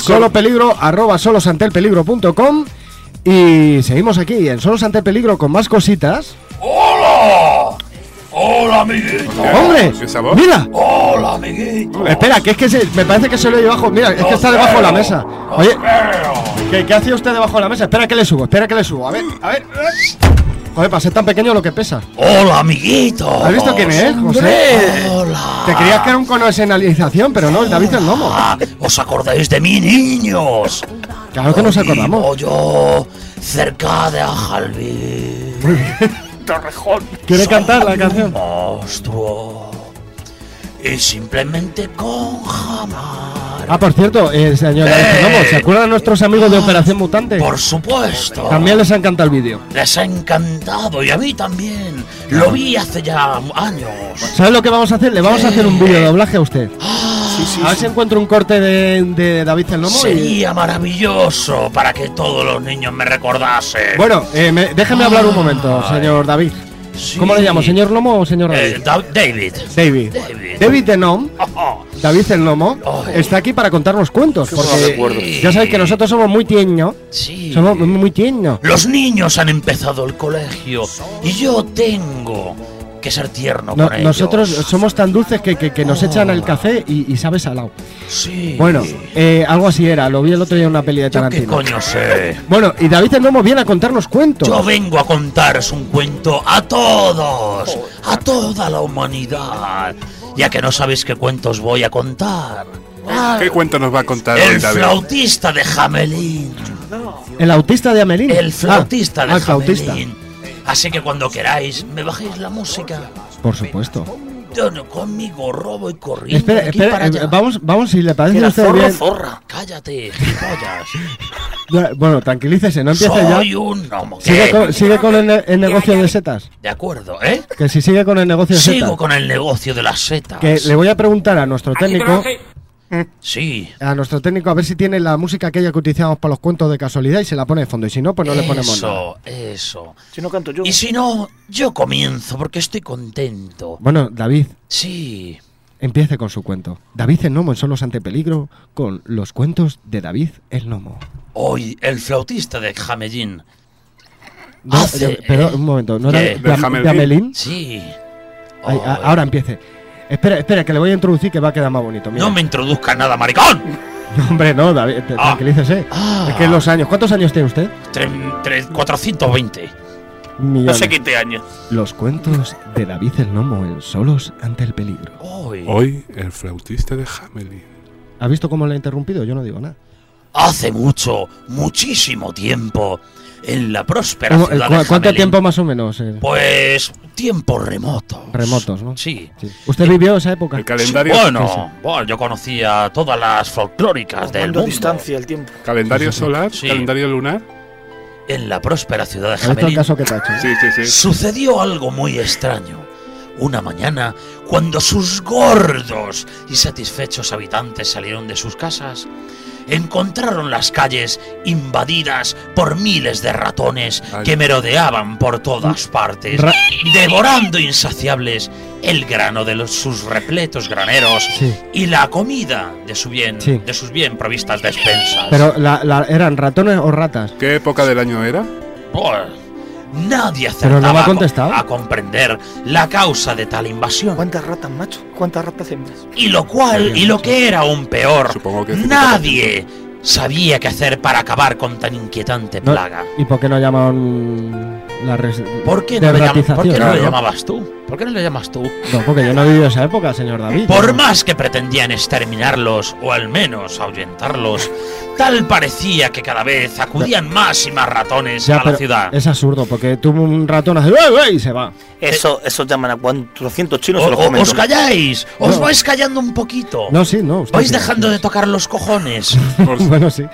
solopeligro@solosantelpeligro.com. Y seguimos aquí en Solo Ante el Peligro con más cositas. ¡Hola! ¡Hola, amiguito! ¡Hombre! ¿Esa voz? ¡Mira! ¡Hola, amiguito! Espera, que es que me parece que se lo oye debajo. Mira, es que está debajo de la mesa. Oye, ¿qué hace usted debajo de la mesa? Espera que le subo. A ver. Joder, para ser tan pequeño lo que pesa. ¡Hola, amiguito! ¿Has visto quién es, José? ¡Hola! Te creías que era un cono de señalización, pero no, es David el Nomo. ¿Os acordáis de mí, niños? Claro que nos acordamos. Vivo yo cerca de Ajalbi. Muy bien. Torrejón. ¿Quiere cantar la canción? Monstruo. Y simplemente con jamás. Ah, por cierto, señor David el Nomo, ¿se acuerdan nuestros amigos de Operación Mutante? Por supuesto. También les ha encantado el vídeo. Les ha encantado y a mí también. Lo vi hace ya años. ¿Sabes lo que vamos a hacer? Le vamos a hacer un vídeo de doblaje a usted. A ver si encuentro un corte de David el Nomo. Sería maravilloso para que todos los niños me recordasen. Bueno, déjeme hablar un momento, señor David. Sí. ¿Cómo le llamo? ¿Señor Nomo o señor David? David. David the Nom, David el Nomo, está aquí para contarnos cuentos. Porque ya sabéis que nosotros somos muy tiernos. Sí. Somos muy tiernos. Los niños han empezado el colegio y yo tengo que ser tierno con ellos. Nosotros somos tan dulces que nos echan el café y sabe salado. Sí. Bueno, algo así era. Lo vi el otro día en una peli de Tarantino. ¿Qué coño sé? Bueno, y David el Nomo viene a contarnos cuentos. Yo vengo a contaros un cuento a todos, a toda la humanidad. Ya que no sabéis qué cuentos voy a contar. ¿Qué cuento nos va a contar hoy, El David? flautista de Hamelin. ¿El autista de Amelín? El flautista de flautista. Hamelin. Así que cuando queráis, me bajéis la música. Por supuesto. Yo no, conmigo robo y corriendo de aquí Espera, para allá. vamos, si le parece a usted zorro, bien. zorra. Cállate, gilipollas. Bueno, tranquilícese, no empiece ya. Soy un gnomo. ¿Qué? Sigue con el negocio de setas. De acuerdo, ¿eh? Que si sigue con el negocio de setas. Sigo con el negocio de las setas. Que le voy a preguntar a nuestro técnico. Sí. A nuestro técnico a ver si tiene la música aquella que utilizamos para los cuentos de casualidad y se la pone de fondo. Y si no, pues no le ponemos nada. Eso. Si no canto yo. Y si no, yo comienzo porque estoy contento. Bueno, David. Sí. Empiece con su cuento. David el Nomo en Solos ante Peligro con los cuentos de David el Nomo. Hoy, el flautista de Hamelin. No, pero un momento, ¿no era de Hamelin? Sí. Ahora empiece. Espera, que le voy a introducir que va a quedar más bonito. Mira. No me introduzca nada, maricón. No, hombre, no, David, tranquilícese. Es que los años. ¿Cuántos años tiene usted? 420. Millones. No sé qué te años. Los cuentos de David el Nomo en Solos ante el Peligro. Hoy, el flautista de Hamelin. ¿Ha visto cómo le he interrumpido? Yo no digo nada. Hace muchísimo tiempo, en la próspera ciudad de ¿Cuánto Hamelin, tiempo más o menos? Pues tiempos remotos. Remotos, ¿no? Sí. ¿Usted vivió esa época? El calendario. Bueno, yo conocía todas las folclóricas del Cuando mundo. distancia el tiempo. Calendario solar, Sí. calendario lunar. En la próspera ciudad de ¿Has visto el Hamelin caso que te ha hecho? Sí. sucedió algo muy extraño. Una mañana, cuando sus gordos y satisfechos habitantes salieron de sus casas, encontraron las calles invadidas por miles de ratones que merodeaban por todas partes, devorando insaciables el grano de sus repletos graneros y la comida de sus bien provistas despensas. Pero ¿eran ratones o ratas? ¿Qué época del año era? Pues, nadie Pero no me acertaba ha contestado. a comprender la causa de tal invasión. ¿Cuántas ratas, macho? ¿Cuántas ratas hembras? Y lo que era aún peor, nadie sabía qué hacer para acabar con tan inquietante plaga. ¿Y por qué no llaman ¿Por qué no le llamabas tú? ¿Por qué no le llamas tú? No, porque yo no he vivido esa época, señor David. Por más que pretendían exterminarlos, o al menos ahuyentarlos, tal parecía que cada vez acudían más y más ratones a la ciudad. Es absurdo, porque tú un ratón hace y se va. Eso llaman a 400 chinos y los comen. ¡Os calláis! ¡Os vais callando un poquito! No, sí, no. ¿Vais dejando de tocar los cojones? Bueno, sí.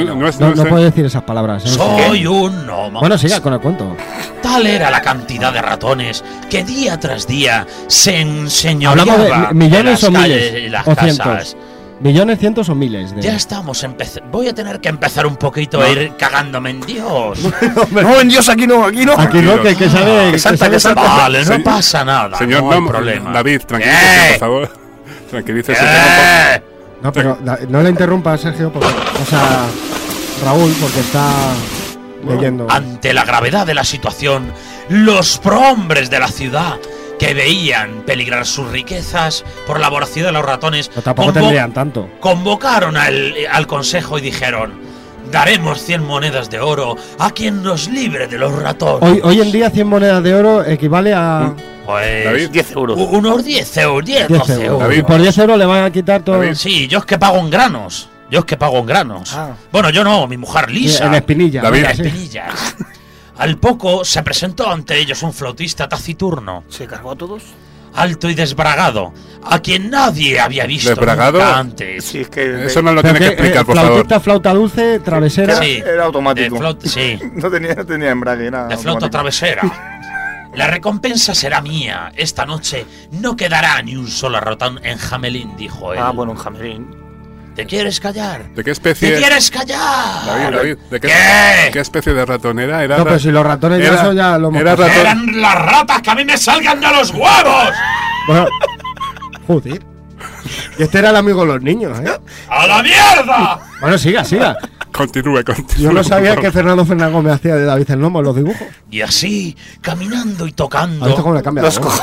No puedo decir esas palabras. Soy un gnomo. Bueno, siga con el cuento. Tal era la cantidad de ratones que día tras día se enseñoreaba. Hablamos de millones o en las miles. calles y las O casas. cientos. Millones, cientos o miles. Ya estamos voy a tener que empezar un poquito a ir cagándome en Dios. No, en Dios, aquí no. Aquí no, que sabe. Que salta. Vale, no pasa nada. Señor, no hay problema. David, tranquilícese, por favor. Tranquilícese. No, pero no le interrumpa, Sergio, porque, Raúl, porque está leyendo. Ante la gravedad de la situación, los prohombres de la ciudad, que veían peligrar sus riquezas por la voracidad de los ratones, Pero tampoco tendrían tanto. convocaron al consejo y dijeron: daremos 100 monedas de oro a quien nos libre de los ratones. Hoy en día 100 monedas de oro equivale a... Pues David, 10 euros. Unos 10 euros, 12 euros. David. Y por 10 euros le van a quitar todo... Sí, yo es que pago en granos. Bueno, yo no, mi mujer Lisa. En espinilla. David. venga, sí. Espinillas. Al poco se presentó ante ellos un flautista taciturno, ¿Se cargó a todos? alto y desbragado, a quien nadie había visto ¿Desbragado? nunca antes. Sí, es que... Eso no lo Pero tiene que explicar, por flautista, favor. flauta dulce, travesera... Sí. Era automático. Sí, No tenía embrague, nada. de flauta automático. travesera. La recompensa será mía. Esta noche no quedará ni un solo ratón en Hamelin, dijo él. Ah, bueno, un jamelín. ¿Te quieres callar? ¿De qué especie? ¿Te quieres callar? David, ¿de ¿Qué? qué especie de ratón era? No, pero si los ratones ya eso ya lo hemos era pasado. ratón. ¡Eran las ratas que a mí me salgan de los huevos! Bueno, joder. Y este era el amigo de los niños, ¿eh? ¡A la mierda! Bueno, siga. Continúe. Yo no sabía que Fernando Fernández Gómez hacía de David el Nomo en los dibujos. Y así, caminando y ¿Has visto tocando. cómo le cambia la voz?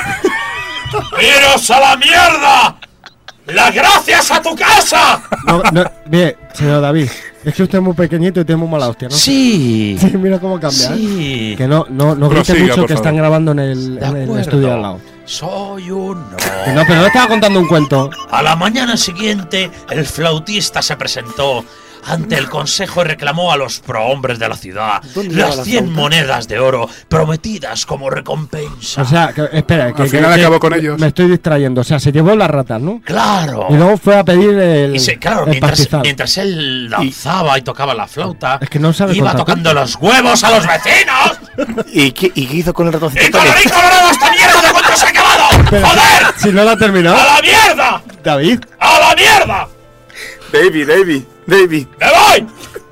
¡Iros a la mierda! ¡Las gracias a tu casa! No, bien, señor David, es que usted es muy pequeñito y tiene muy mala hostia, ¿no? Sí. Sí, mira cómo cambia. Sí. ¿Eh? Que no grite Prosiga, mucho por que están favor. grabando en el acuerdo. estudio al lado. Soy uno. Que no, pero no estaba contando un cuento. A la mañana siguiente, el flautista se presentó ante el consejo y reclamó a los prohombres de la ciudad las 100 monedas de oro prometidas como recompensa. O sea, espera, Al final acabó con ellos. Me estoy distrayendo. O sea, se llevó las ratas, ¿no? ¡Claro! Y luego fue a pedir el. Claro, el pastizal. mientras él danzaba y tocaba la flauta, Es que no sabe iba contar tocando los huevos a los vecinos. ¿Y qué hizo con el ratoncito? ¡Y colorín colorado esta mierda de cuánto se ha acabado! Pero, ¡Joder! Si no la ha terminado. ¡A la mierda! David. ¡A la mierda! David. ¡Me voy!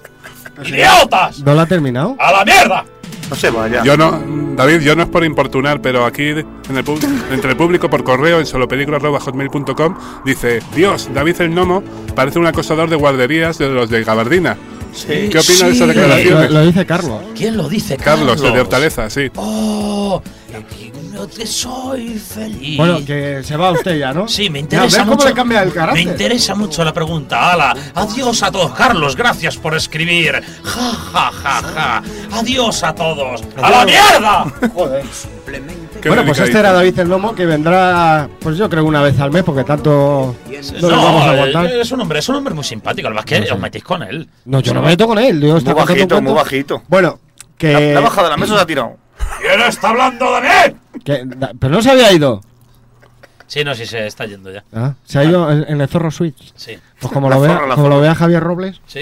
¡Idiotas! ¿No la ha terminado? ¡A la mierda! No se vaya. David, yo no es por importunar, pero aquí entre el público por correo en solopeligro@hotmail.com dice: Dios, David el Nomo parece un acosador de guarderías de los de Gabardina. Sí. ¿Qué opina de esas Sí. declaraciones? Lo dice Carlos. ¿Quién lo dice? Carlos, el de Hortaleza, sí. ¡Oh! No te soy feliz. Bueno, que se va usted ya, ¿no? Sí, me Ya, interesa ¿ves mucho. cómo le cambia el carácter? Me interesa mucho la pregunta. ¡Hala! Adiós a todos, Carlos. Gracias por escribir. Ja, ja, ja, ja. Adiós a todos. ¡A la mierda! Joder. Qué Bueno, pues delicadito. este era David el Lomo, que vendrá, pues yo creo una vez al mes, porque tanto no lo vamos a aguantar. Es un hombre muy simpático. Lo más que os metís con él. No, yo no me meto con él. Yo estoy contando un cuento. Muy bajito. Bueno, que... La ha bajado de la mesa o se ha tirado. ¿Quién está hablando de mí? Pero no se había ido. Sí, no, sí se está yendo ya. Ah, se ha ido en el Zorro Switch. Sí. Pues como lo vea Javier Robles. Sí.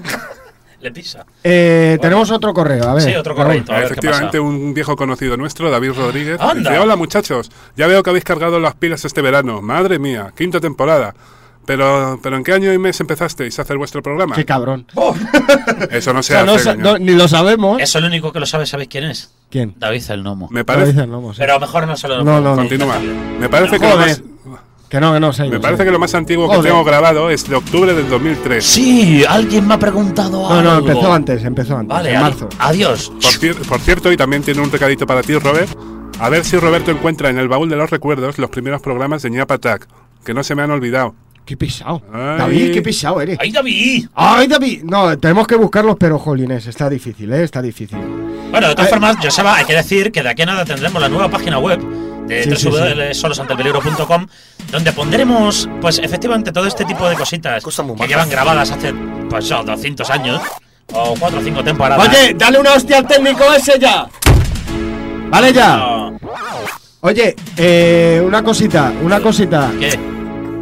Le pisa. Tenemos otro correo, a ver. Sí, otro correo. A ver qué Efectivamente, pasa. un viejo conocido nuestro, David Rodríguez, ¡Anda! dice: hola muchachos, ya veo que habéis cargado las pilas este verano. Madre mía, 5ª temporada. Pero ¿en qué año y mes empezasteis a hacer vuestro programa? Qué cabrón. Eso no O se sea, hace, coño. ni lo sabemos. Eso lo único que lo sabe, ¿sabéis quién es? ¿Quién? David el Nomo. Me parece, David el Lomo, sí. Pero mejor no se lo No. continúa. Me parece que lo Joder. más, Que no, se ha ido, me se parece ha que ido. lo más antiguo que Joder. tengo grabado es de octubre del 2003. Sí, alguien me ha preguntado algo. No, empezó antes, Vale, en marzo. Adiós. Por cierto, y también tiene un recadito para ti, Robert. A ver si Roberto encuentra en el baúl de los recuerdos los primeros programas de Ñapa Attack, que no se me han olvidado. Qué pisado. Ay. David, qué pisado eres. ¡Ay, David! ¡Ay, David! No, tenemos que buscarlos, pero jolines, está difícil, está difícil. Bueno, de todas formas, Joseba, hay que decir que de aquí a nada tendremos la nueva página web de Sí, www.solosantelpeligro.com, donde pondremos, pues efectivamente, todo este tipo de cositas que llevan grabadas hace, pues 200 años o 4 o 5 temporadas. Oye, dale una hostia al técnico ese ya. Vale ya. No. Oye, una cosita. ¿Qué?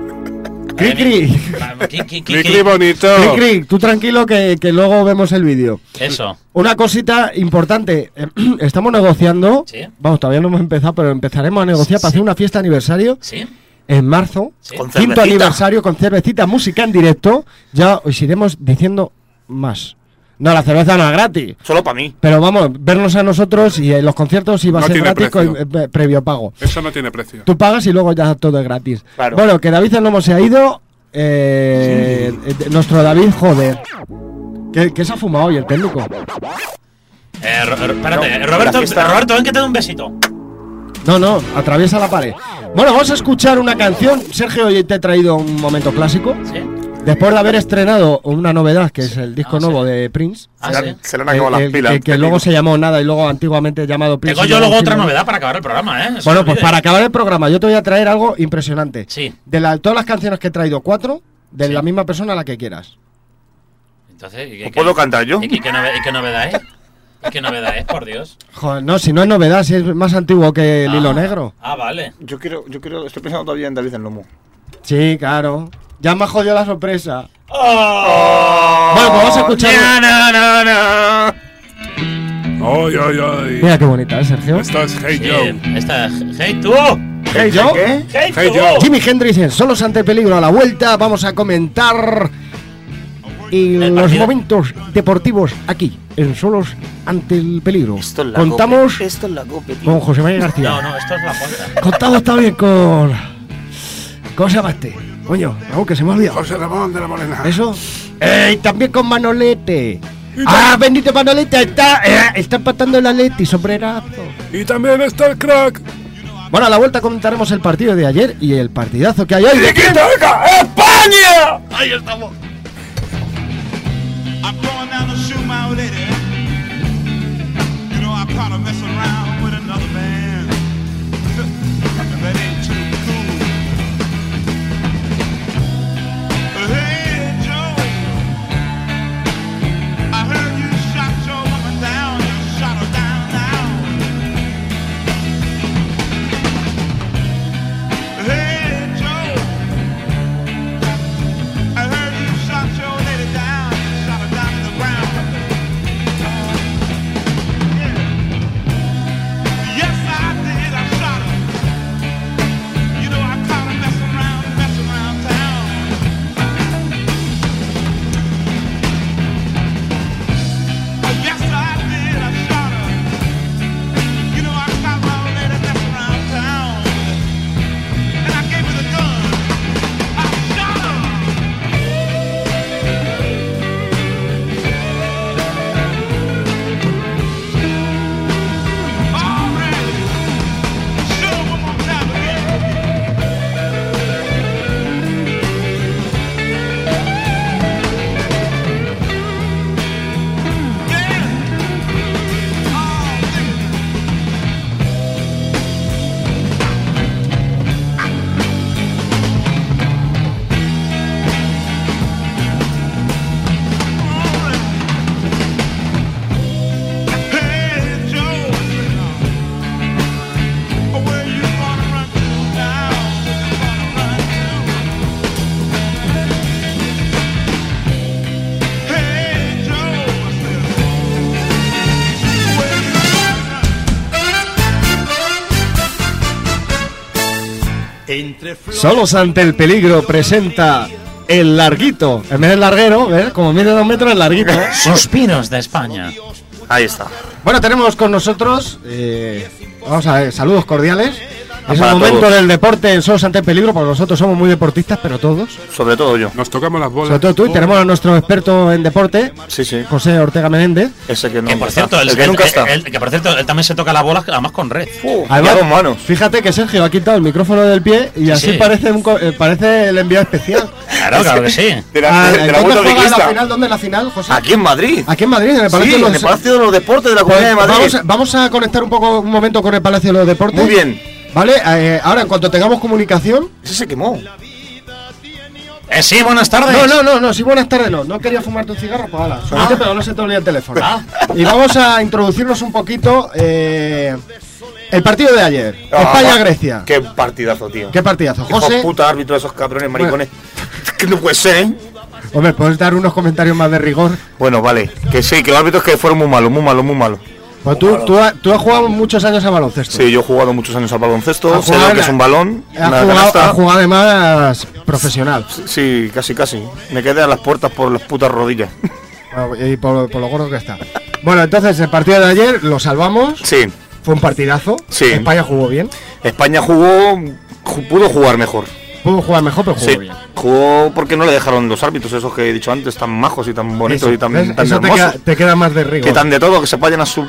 Cri. Cri bonito. Cri, tú tranquilo que luego vemos el vídeo. Eso. Una cosita importante. Estamos negociando. Sí. Vamos, todavía no hemos empezado, pero empezaremos a negociar para hacer una fiesta de aniversario. ¿Sí? En marzo. Sí. Con 5º cervecita. aniversario con cervecita, música en directo. Ya os iremos diciendo más. No, la cerveza no es gratis. Solo para mí. Pero vamos, vernos a nosotros y en los conciertos iba a No ser tiene gratis precio. con previo pago. Eso no tiene precio. Tú pagas y luego ya todo es gratis. Claro. Bueno, que David el Lomo se ha ido. Nuestro David, joder. ¿Qué se ha fumado hoy el técnico? Espérate, No, Roberto, la fiesta- Roberto, ven que te doy un besito. No, atraviesa la pared. Bueno, vamos a escuchar una canción. Sergio, hoy te he traído un momento clásico. ¿Sí? Después de haber estrenado una novedad, que es el disco nuevo de Prince. Ah, Se sí. le se le han acabado las pilas. Que luego se llamó Nada y luego antiguamente llamado Prince. Tengo yo luego otra novedad para acabar el programa, ¿eh? Eso Bueno, no pues olvides. para acabar el programa, yo te voy a traer algo impresionante. Sí. De todas las canciones que he traído, 4, de Sí. la misma persona, la que quieras. Entonces, ¿y ¿O puedo cantar yo? ¿Y qué novedad es? ¿Y qué novedad es, por Dios? Joder, no, si no es novedad, si es más antiguo que el hilo negro. Ah, vale. Yo quiero, estoy pensando todavía en David el Lomo. Sí, claro. Ya me ha jodido la sorpresa. Oh. Bueno, pues vamos a escuchar. ¡Oy, oy, oy! Mira qué bonita, Sergio. Esto es Hey Sí, Joe. esta Hey tú. Hey Joe. ¿Qué? Hey Joe. Jimi Hendrix en Solos ante el peligro. A la vuelta vamos a comentar los partido. momentos deportivos aquí, en Solos ante el peligro. Esto es la Contamos cope. Esto es la cope, tío. con José María García. No, esto es la puerta. Contamos también con... ¿Cómo se llama este? Coño, algo que se me ha olvidado. José Ramón de la Morena. ¿Eso? Y también con Manolete. ¡Ah, bendito Manolete! Está empatando el Atleti, sombrerazo. Y también está el crack. Bueno, a la vuelta comentaremos el partido de ayer y el partidazo que hay hoy. ¡España! ¡Ahí estamos! I'm going down to shoot my old lady. You know, I caught her messing around with another man. And that ain't too cool. Hey, Joe, I heard you shot your woman down. You shot her down now. Hey, Joe, I heard you shot your lady down. Shot her down to the ground. Yeah. Yes, I did. I shot her. You know, I caught her messing around town. Yes, I did. I shot her. You know, I caught my old lady messing around town. And I gave her the gun. I shot her. Solos ante el peligro presenta el larguito. En vez del larguero, ¿ves? Como mide 2 metros, el larguito. Suspiros de España. Ahí está. Bueno, tenemos con nosotros, vamos a ver, saludos cordiales. Es el Para momento todos. del deporte en Solos ante el peligro, porque nosotros somos muy deportistas, pero todos. Sobre todo yo. Nos tocamos las bolas. Sobre todo tú, y tenemos a nuestro experto en deporte, Sí, sí. José Ortega Menéndez. Ese que no Que por está. cierto, el que nunca está. que por cierto, él también se toca la bola, además con red. Además, Ya dos manos. fíjate que Sergio ha quitado el micrófono del pie y así sí. parece parece el enviado especial. Claro que sí. De la ¿Dónde vuelta juega la ciclista. final? ¿Dónde es la final, José? Aquí en Madrid. Aquí en Madrid, en el Palacio Sí, de los en el Palacio de los Deportes de la Comunidad de Pues Madrid. vamos a conectar un momento con el Palacio de los Deportes. Muy bien. Vale, ahora en cuanto tengamos comunicación. Ese se quemó. Sí, buenas tardes. No, sí, buenas tardes, no quería fumarte un cigarro, pues hala, suerte, pero no se te olvida el teléfono. Ah. Y vamos a introducirnos un poquito el partido de ayer, Ah, España-Grecia. Qué partidazo, tío. ¿Qué partidazo, Hijo José? puta árbitro, esos cabrones maricones. Que no puede ser, ¿eh? Hombre, ¿puedes dar unos comentarios más de rigor? Bueno, vale. Que sí, que los árbitros que fueron muy malos, muy malos, muy malos. Pues tú has jugado muchos años a baloncesto. Sí, yo he jugado muchos años al baloncesto, Has sé jugado lo que es un balón, Has una jugado, canasta. has jugado además profesional. Sí, casi, casi. Me quedé a las puertas por las putas rodillas. Bueno, y por lo gordo que está. Bueno, entonces el partido de ayer lo salvamos. Sí. Fue un partidazo. Sí. España jugó bien. España pudo jugar mejor. Pudo jugar mejor, pero jugó Sí, bien. jugó porque no le dejaron los árbitros, esos que he dicho antes, tan majos y tan bonitos Eso, y tan, ¿ves? tan Eso hermosos. te queda más de rigor. Que tan de todo, que se vayan a su...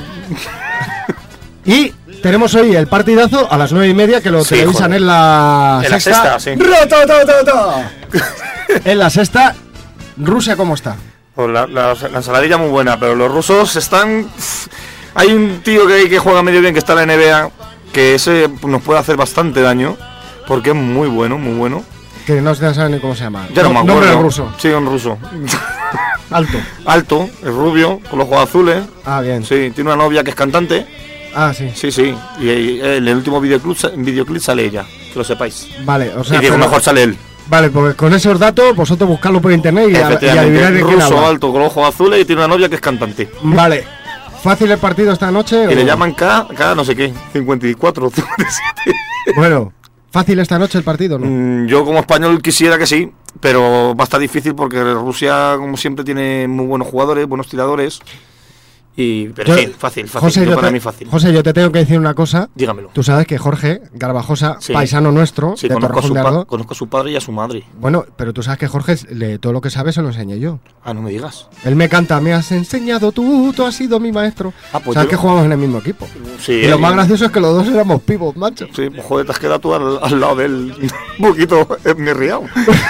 Y tenemos hoy el partidazo a las 9:30 que lo Sí, televisan joder. en la En la sexta, sí. ¡Rototototo! En la sexta, Rusia, ¿cómo está? Pues la ensaladilla muy buena, pero los rusos están... Hay un tío que juega medio bien, que está en la NBA, que ese nos puede hacer bastante daño, porque es muy bueno, muy bueno. Que no se sabe ni cómo se llama. Ya no me acuerdo. Nombre ruso. Sí, un ruso. Alto. Alto, es rubio, con los ojos azules. Ah, bien. Sí, tiene una novia que es cantante. Ah, sí. Sí, sí. Y en el último videoclip sale ella, que lo sepáis. Vale, o sea. Y digo, pero- mejor sale él. Vale, pues con esos datos vosotros buscarlo por internet y adivinar Efectivamente, de quién ruso, habla. alto, con los ojos azules y tiene una novia que es cantante. Vale. ¿Fácil el partido esta noche? Y le llaman K no sé qué, 54, 57. Bueno, ¿fácil esta noche el partido, no? Yo como español quisiera que sí, pero va a estar difícil porque Rusia, como siempre, tiene muy buenos jugadores, buenos tiradores. Pero sí, fácil. José, para mí fácil. José, yo te tengo que decir una cosa. Dígamelo. Tú sabes que Jorge Garbajosa, Sí. paisano nuestro, Sí, de Torrejón de Ardoz. conozco a su padre y a su madre. Bueno, pero tú sabes que Jorge, todo lo que sabe se lo enseñé yo. Ah, no me digas. Él me canta, me has enseñado tú has sido mi maestro. Pues sabes que jugamos en el mismo equipo. Sí, y lo más gracioso es que los dos éramos pibos, macho. Sí, pues joder, te has quedado tú al lado del un poquito mirriado.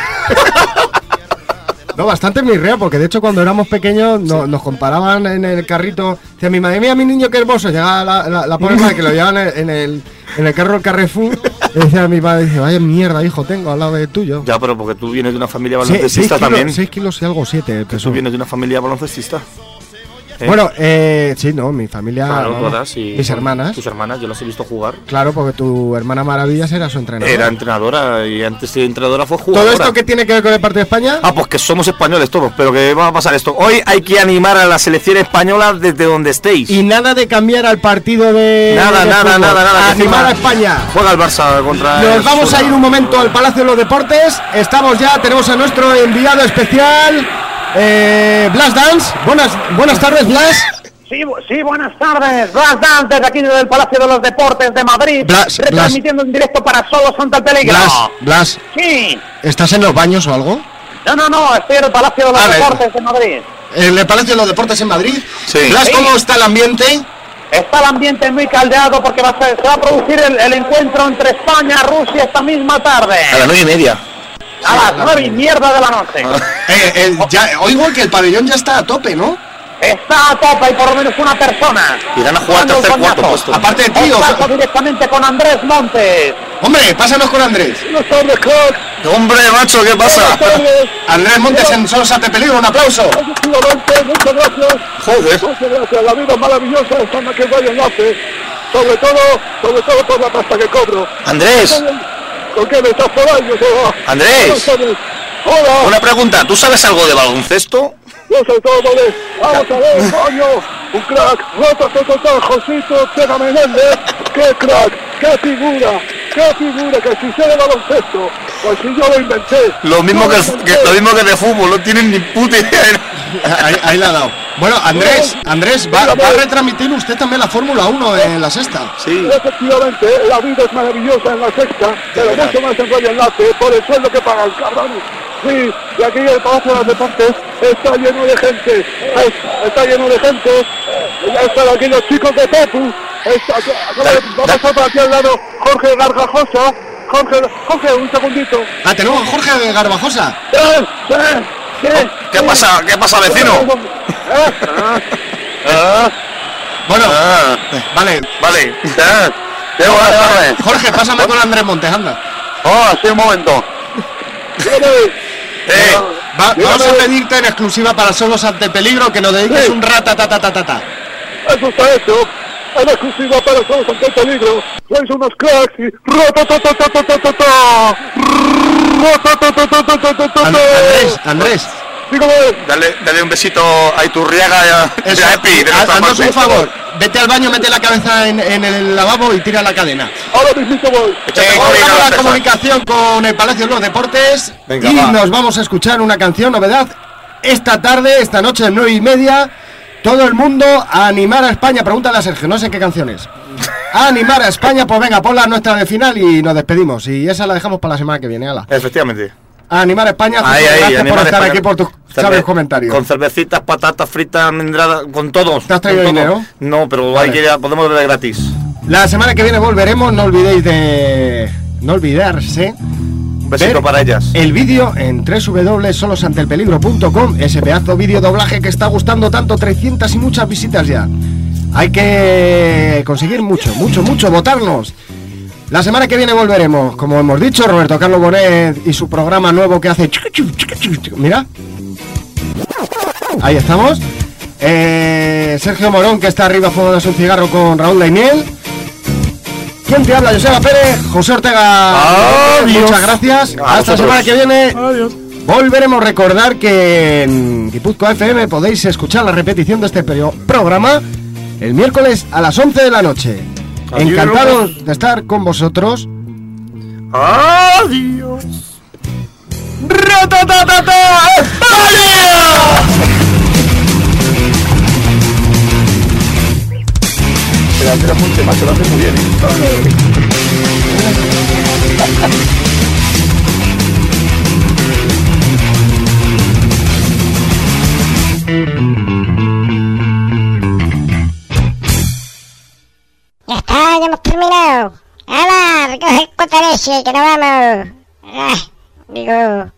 No, bastante mirrea, porque de hecho cuando éramos pequeños nos comparaban en el carrito. Decía mi madre mía, mi niño, qué hermoso. Llegaba la pobre madre que lo llevaban en el carro del Carrefour. Y decía mi madre, dice, vaya mierda, hijo, tengo al lado de tuyo. Ya, pero porque tú vienes de una familia baloncestista 6 también. 6 kilos y algo, 7. Tú vienes de una familia baloncestista. Bueno, sí, no, mi familia, Claro, vamos, todas y mis hermanas. Tus hermanas, yo las he visto jugar. Claro, porque tu hermana Maravillas era su entrenadora. Era entrenadora y antes de entrenadora fue jugadora. ¿Todo esto qué tiene que ver con el partido de España? Ah, pues que somos españoles todos, pero que va a pasar esto. Hoy hay que animar a la selección española desde donde estéis. Y nada de cambiar al partido de Nada. Animar a España. Juega el Barça contra Nos el vamos a ir un momento al Palacio de los Deportes. Estamos ya, tenemos a nuestro enviado especial, Blas Dance. Buenas tardes, Blas. Sí, buenas tardes. Blas Dance desde aquí desde el Palacio de los Deportes de Madrid, retransmitiendo en directo para Solo Santa el Peligro. Blas. Sí. ¿Estás en los baños o algo? No, estoy en el Palacio de los Deportes de Madrid. ¿En el Palacio de los Deportes en Madrid? Sí. Blas, ¿cómo está el ambiente? Está el ambiente muy caldeado porque se va a producir el encuentro entre España y Rusia esta misma tarde. A las 9:30. A las 9:00 de la noche. Oigo que el pabellón ya está a tope, ¿no? Está a tope y por lo menos una persona. Irán a jugar tercer cuarto puesto. Aparte de ti, paso directamente con Andrés Montes. Hombre, pásanos con Andrés. Buenas tardes, crack. Hombre, macho, ¿qué pasa? Andrés Montes en Solo Santa Peligro, un aplauso. Muchas gracias. Joder. Muchas gracias. La vida es maravillosa, estando que vaya enlace. Sobre todo por la pasta que cobro. Andrés. ¿Con qué me estás pagando? Andrés. Hola. Una pregunta, ¿tú sabes algo de baloncesto? Yo soy todo, ¿vale? Vamos a ver, coño. Un crack. Josito, Tega Menéndez. ¡Qué crack! ¡Qué figura! Que si sé de baloncesto, pues si yo lo inventé. Lo mismo que de fútbol, no tienen ni puta idea. Ahí la ha dado. Bueno, Andrés, va a retransmitir usted también la Fórmula 1 en la sexta. Sí. Efectivamente, la vida es maravillosa en la sexta, pero mucho más en Radio Enlace, por el sueldo que pagan, cabrones. Sí, y aquí el Palacio de los Deportes está lleno de gente. Ya están aquí los chicos de Pepu. Vamos a por aquí al lado Jorge Garbajosa. Jorge, un segundito. Tenemos a Jorge Garbajosa. ¿Qué pasa, vecino? Bueno, vale. Jorge, pásame con Andrés Montes, anda. Sí, un momento. Vamos a pedirte en exclusiva para Solos ante Peligro que nos dediques un ratatatatata. Eso está hecho. En exclusiva para Solos ante Peligro. Sois unos cracks y Andrés. Dale un besito a Iturriaga y a Epi. Haznos un favor, vete al baño, mete la cabeza en el lavabo y tira la cadena. Ahora mismo voy. Vamos a la comunicación con el Palacio de los Deportes. Venga, y va. nos vamos a escuchar una canción novedad esta tarde, esta noche, 9:30. Todo el mundo a animar a España. Pregúntale a Sergio, no sé qué canción es. A animar a España, pues venga, ponla nuestra de final y nos despedimos. Y esa la dejamos para la semana que viene, ala. Efectivamente. A animar a España, gracias por estar aquí, por tus sabios comentarios. Con cervecitas, patatas fritas, almendradas, con todos. ¿Te has traído dinero? No, pero podemos beber gratis. La semana que viene volveremos, no olvidarse. Un besito para ellas. El vídeo en www.solosantelpeligro.com, ese pedazo vídeo doblaje que está gustando tanto, 300 y muchas visitas ya. Hay que conseguir mucho, votarnos. La semana que viene volveremos, como hemos dicho, Roberto Carlos Bonet y su programa nuevo que hace... Mira. Ahí estamos. Sergio Morón, que está arriba fumándose un cigarro con Raúl Daimiel. ¿Quién te habla? Joseba Pérez, José Ortega. Adiós. Muchas gracias. Hasta la semana que viene. Adiós. Volveremos a recordar que en Guipúzcoa FM podéis escuchar la repetición de este programa el miércoles a las 11 de la noche. Adiós. Encantados de estar con vosotros. ¡Adiós! ¡Ratatatata! ¡España! Pero Monte, macho, lo hace muy bien. Ya está, ya hemos terminado. ¡Hala! Recoge el cuota leche, que nos vamos. Digo...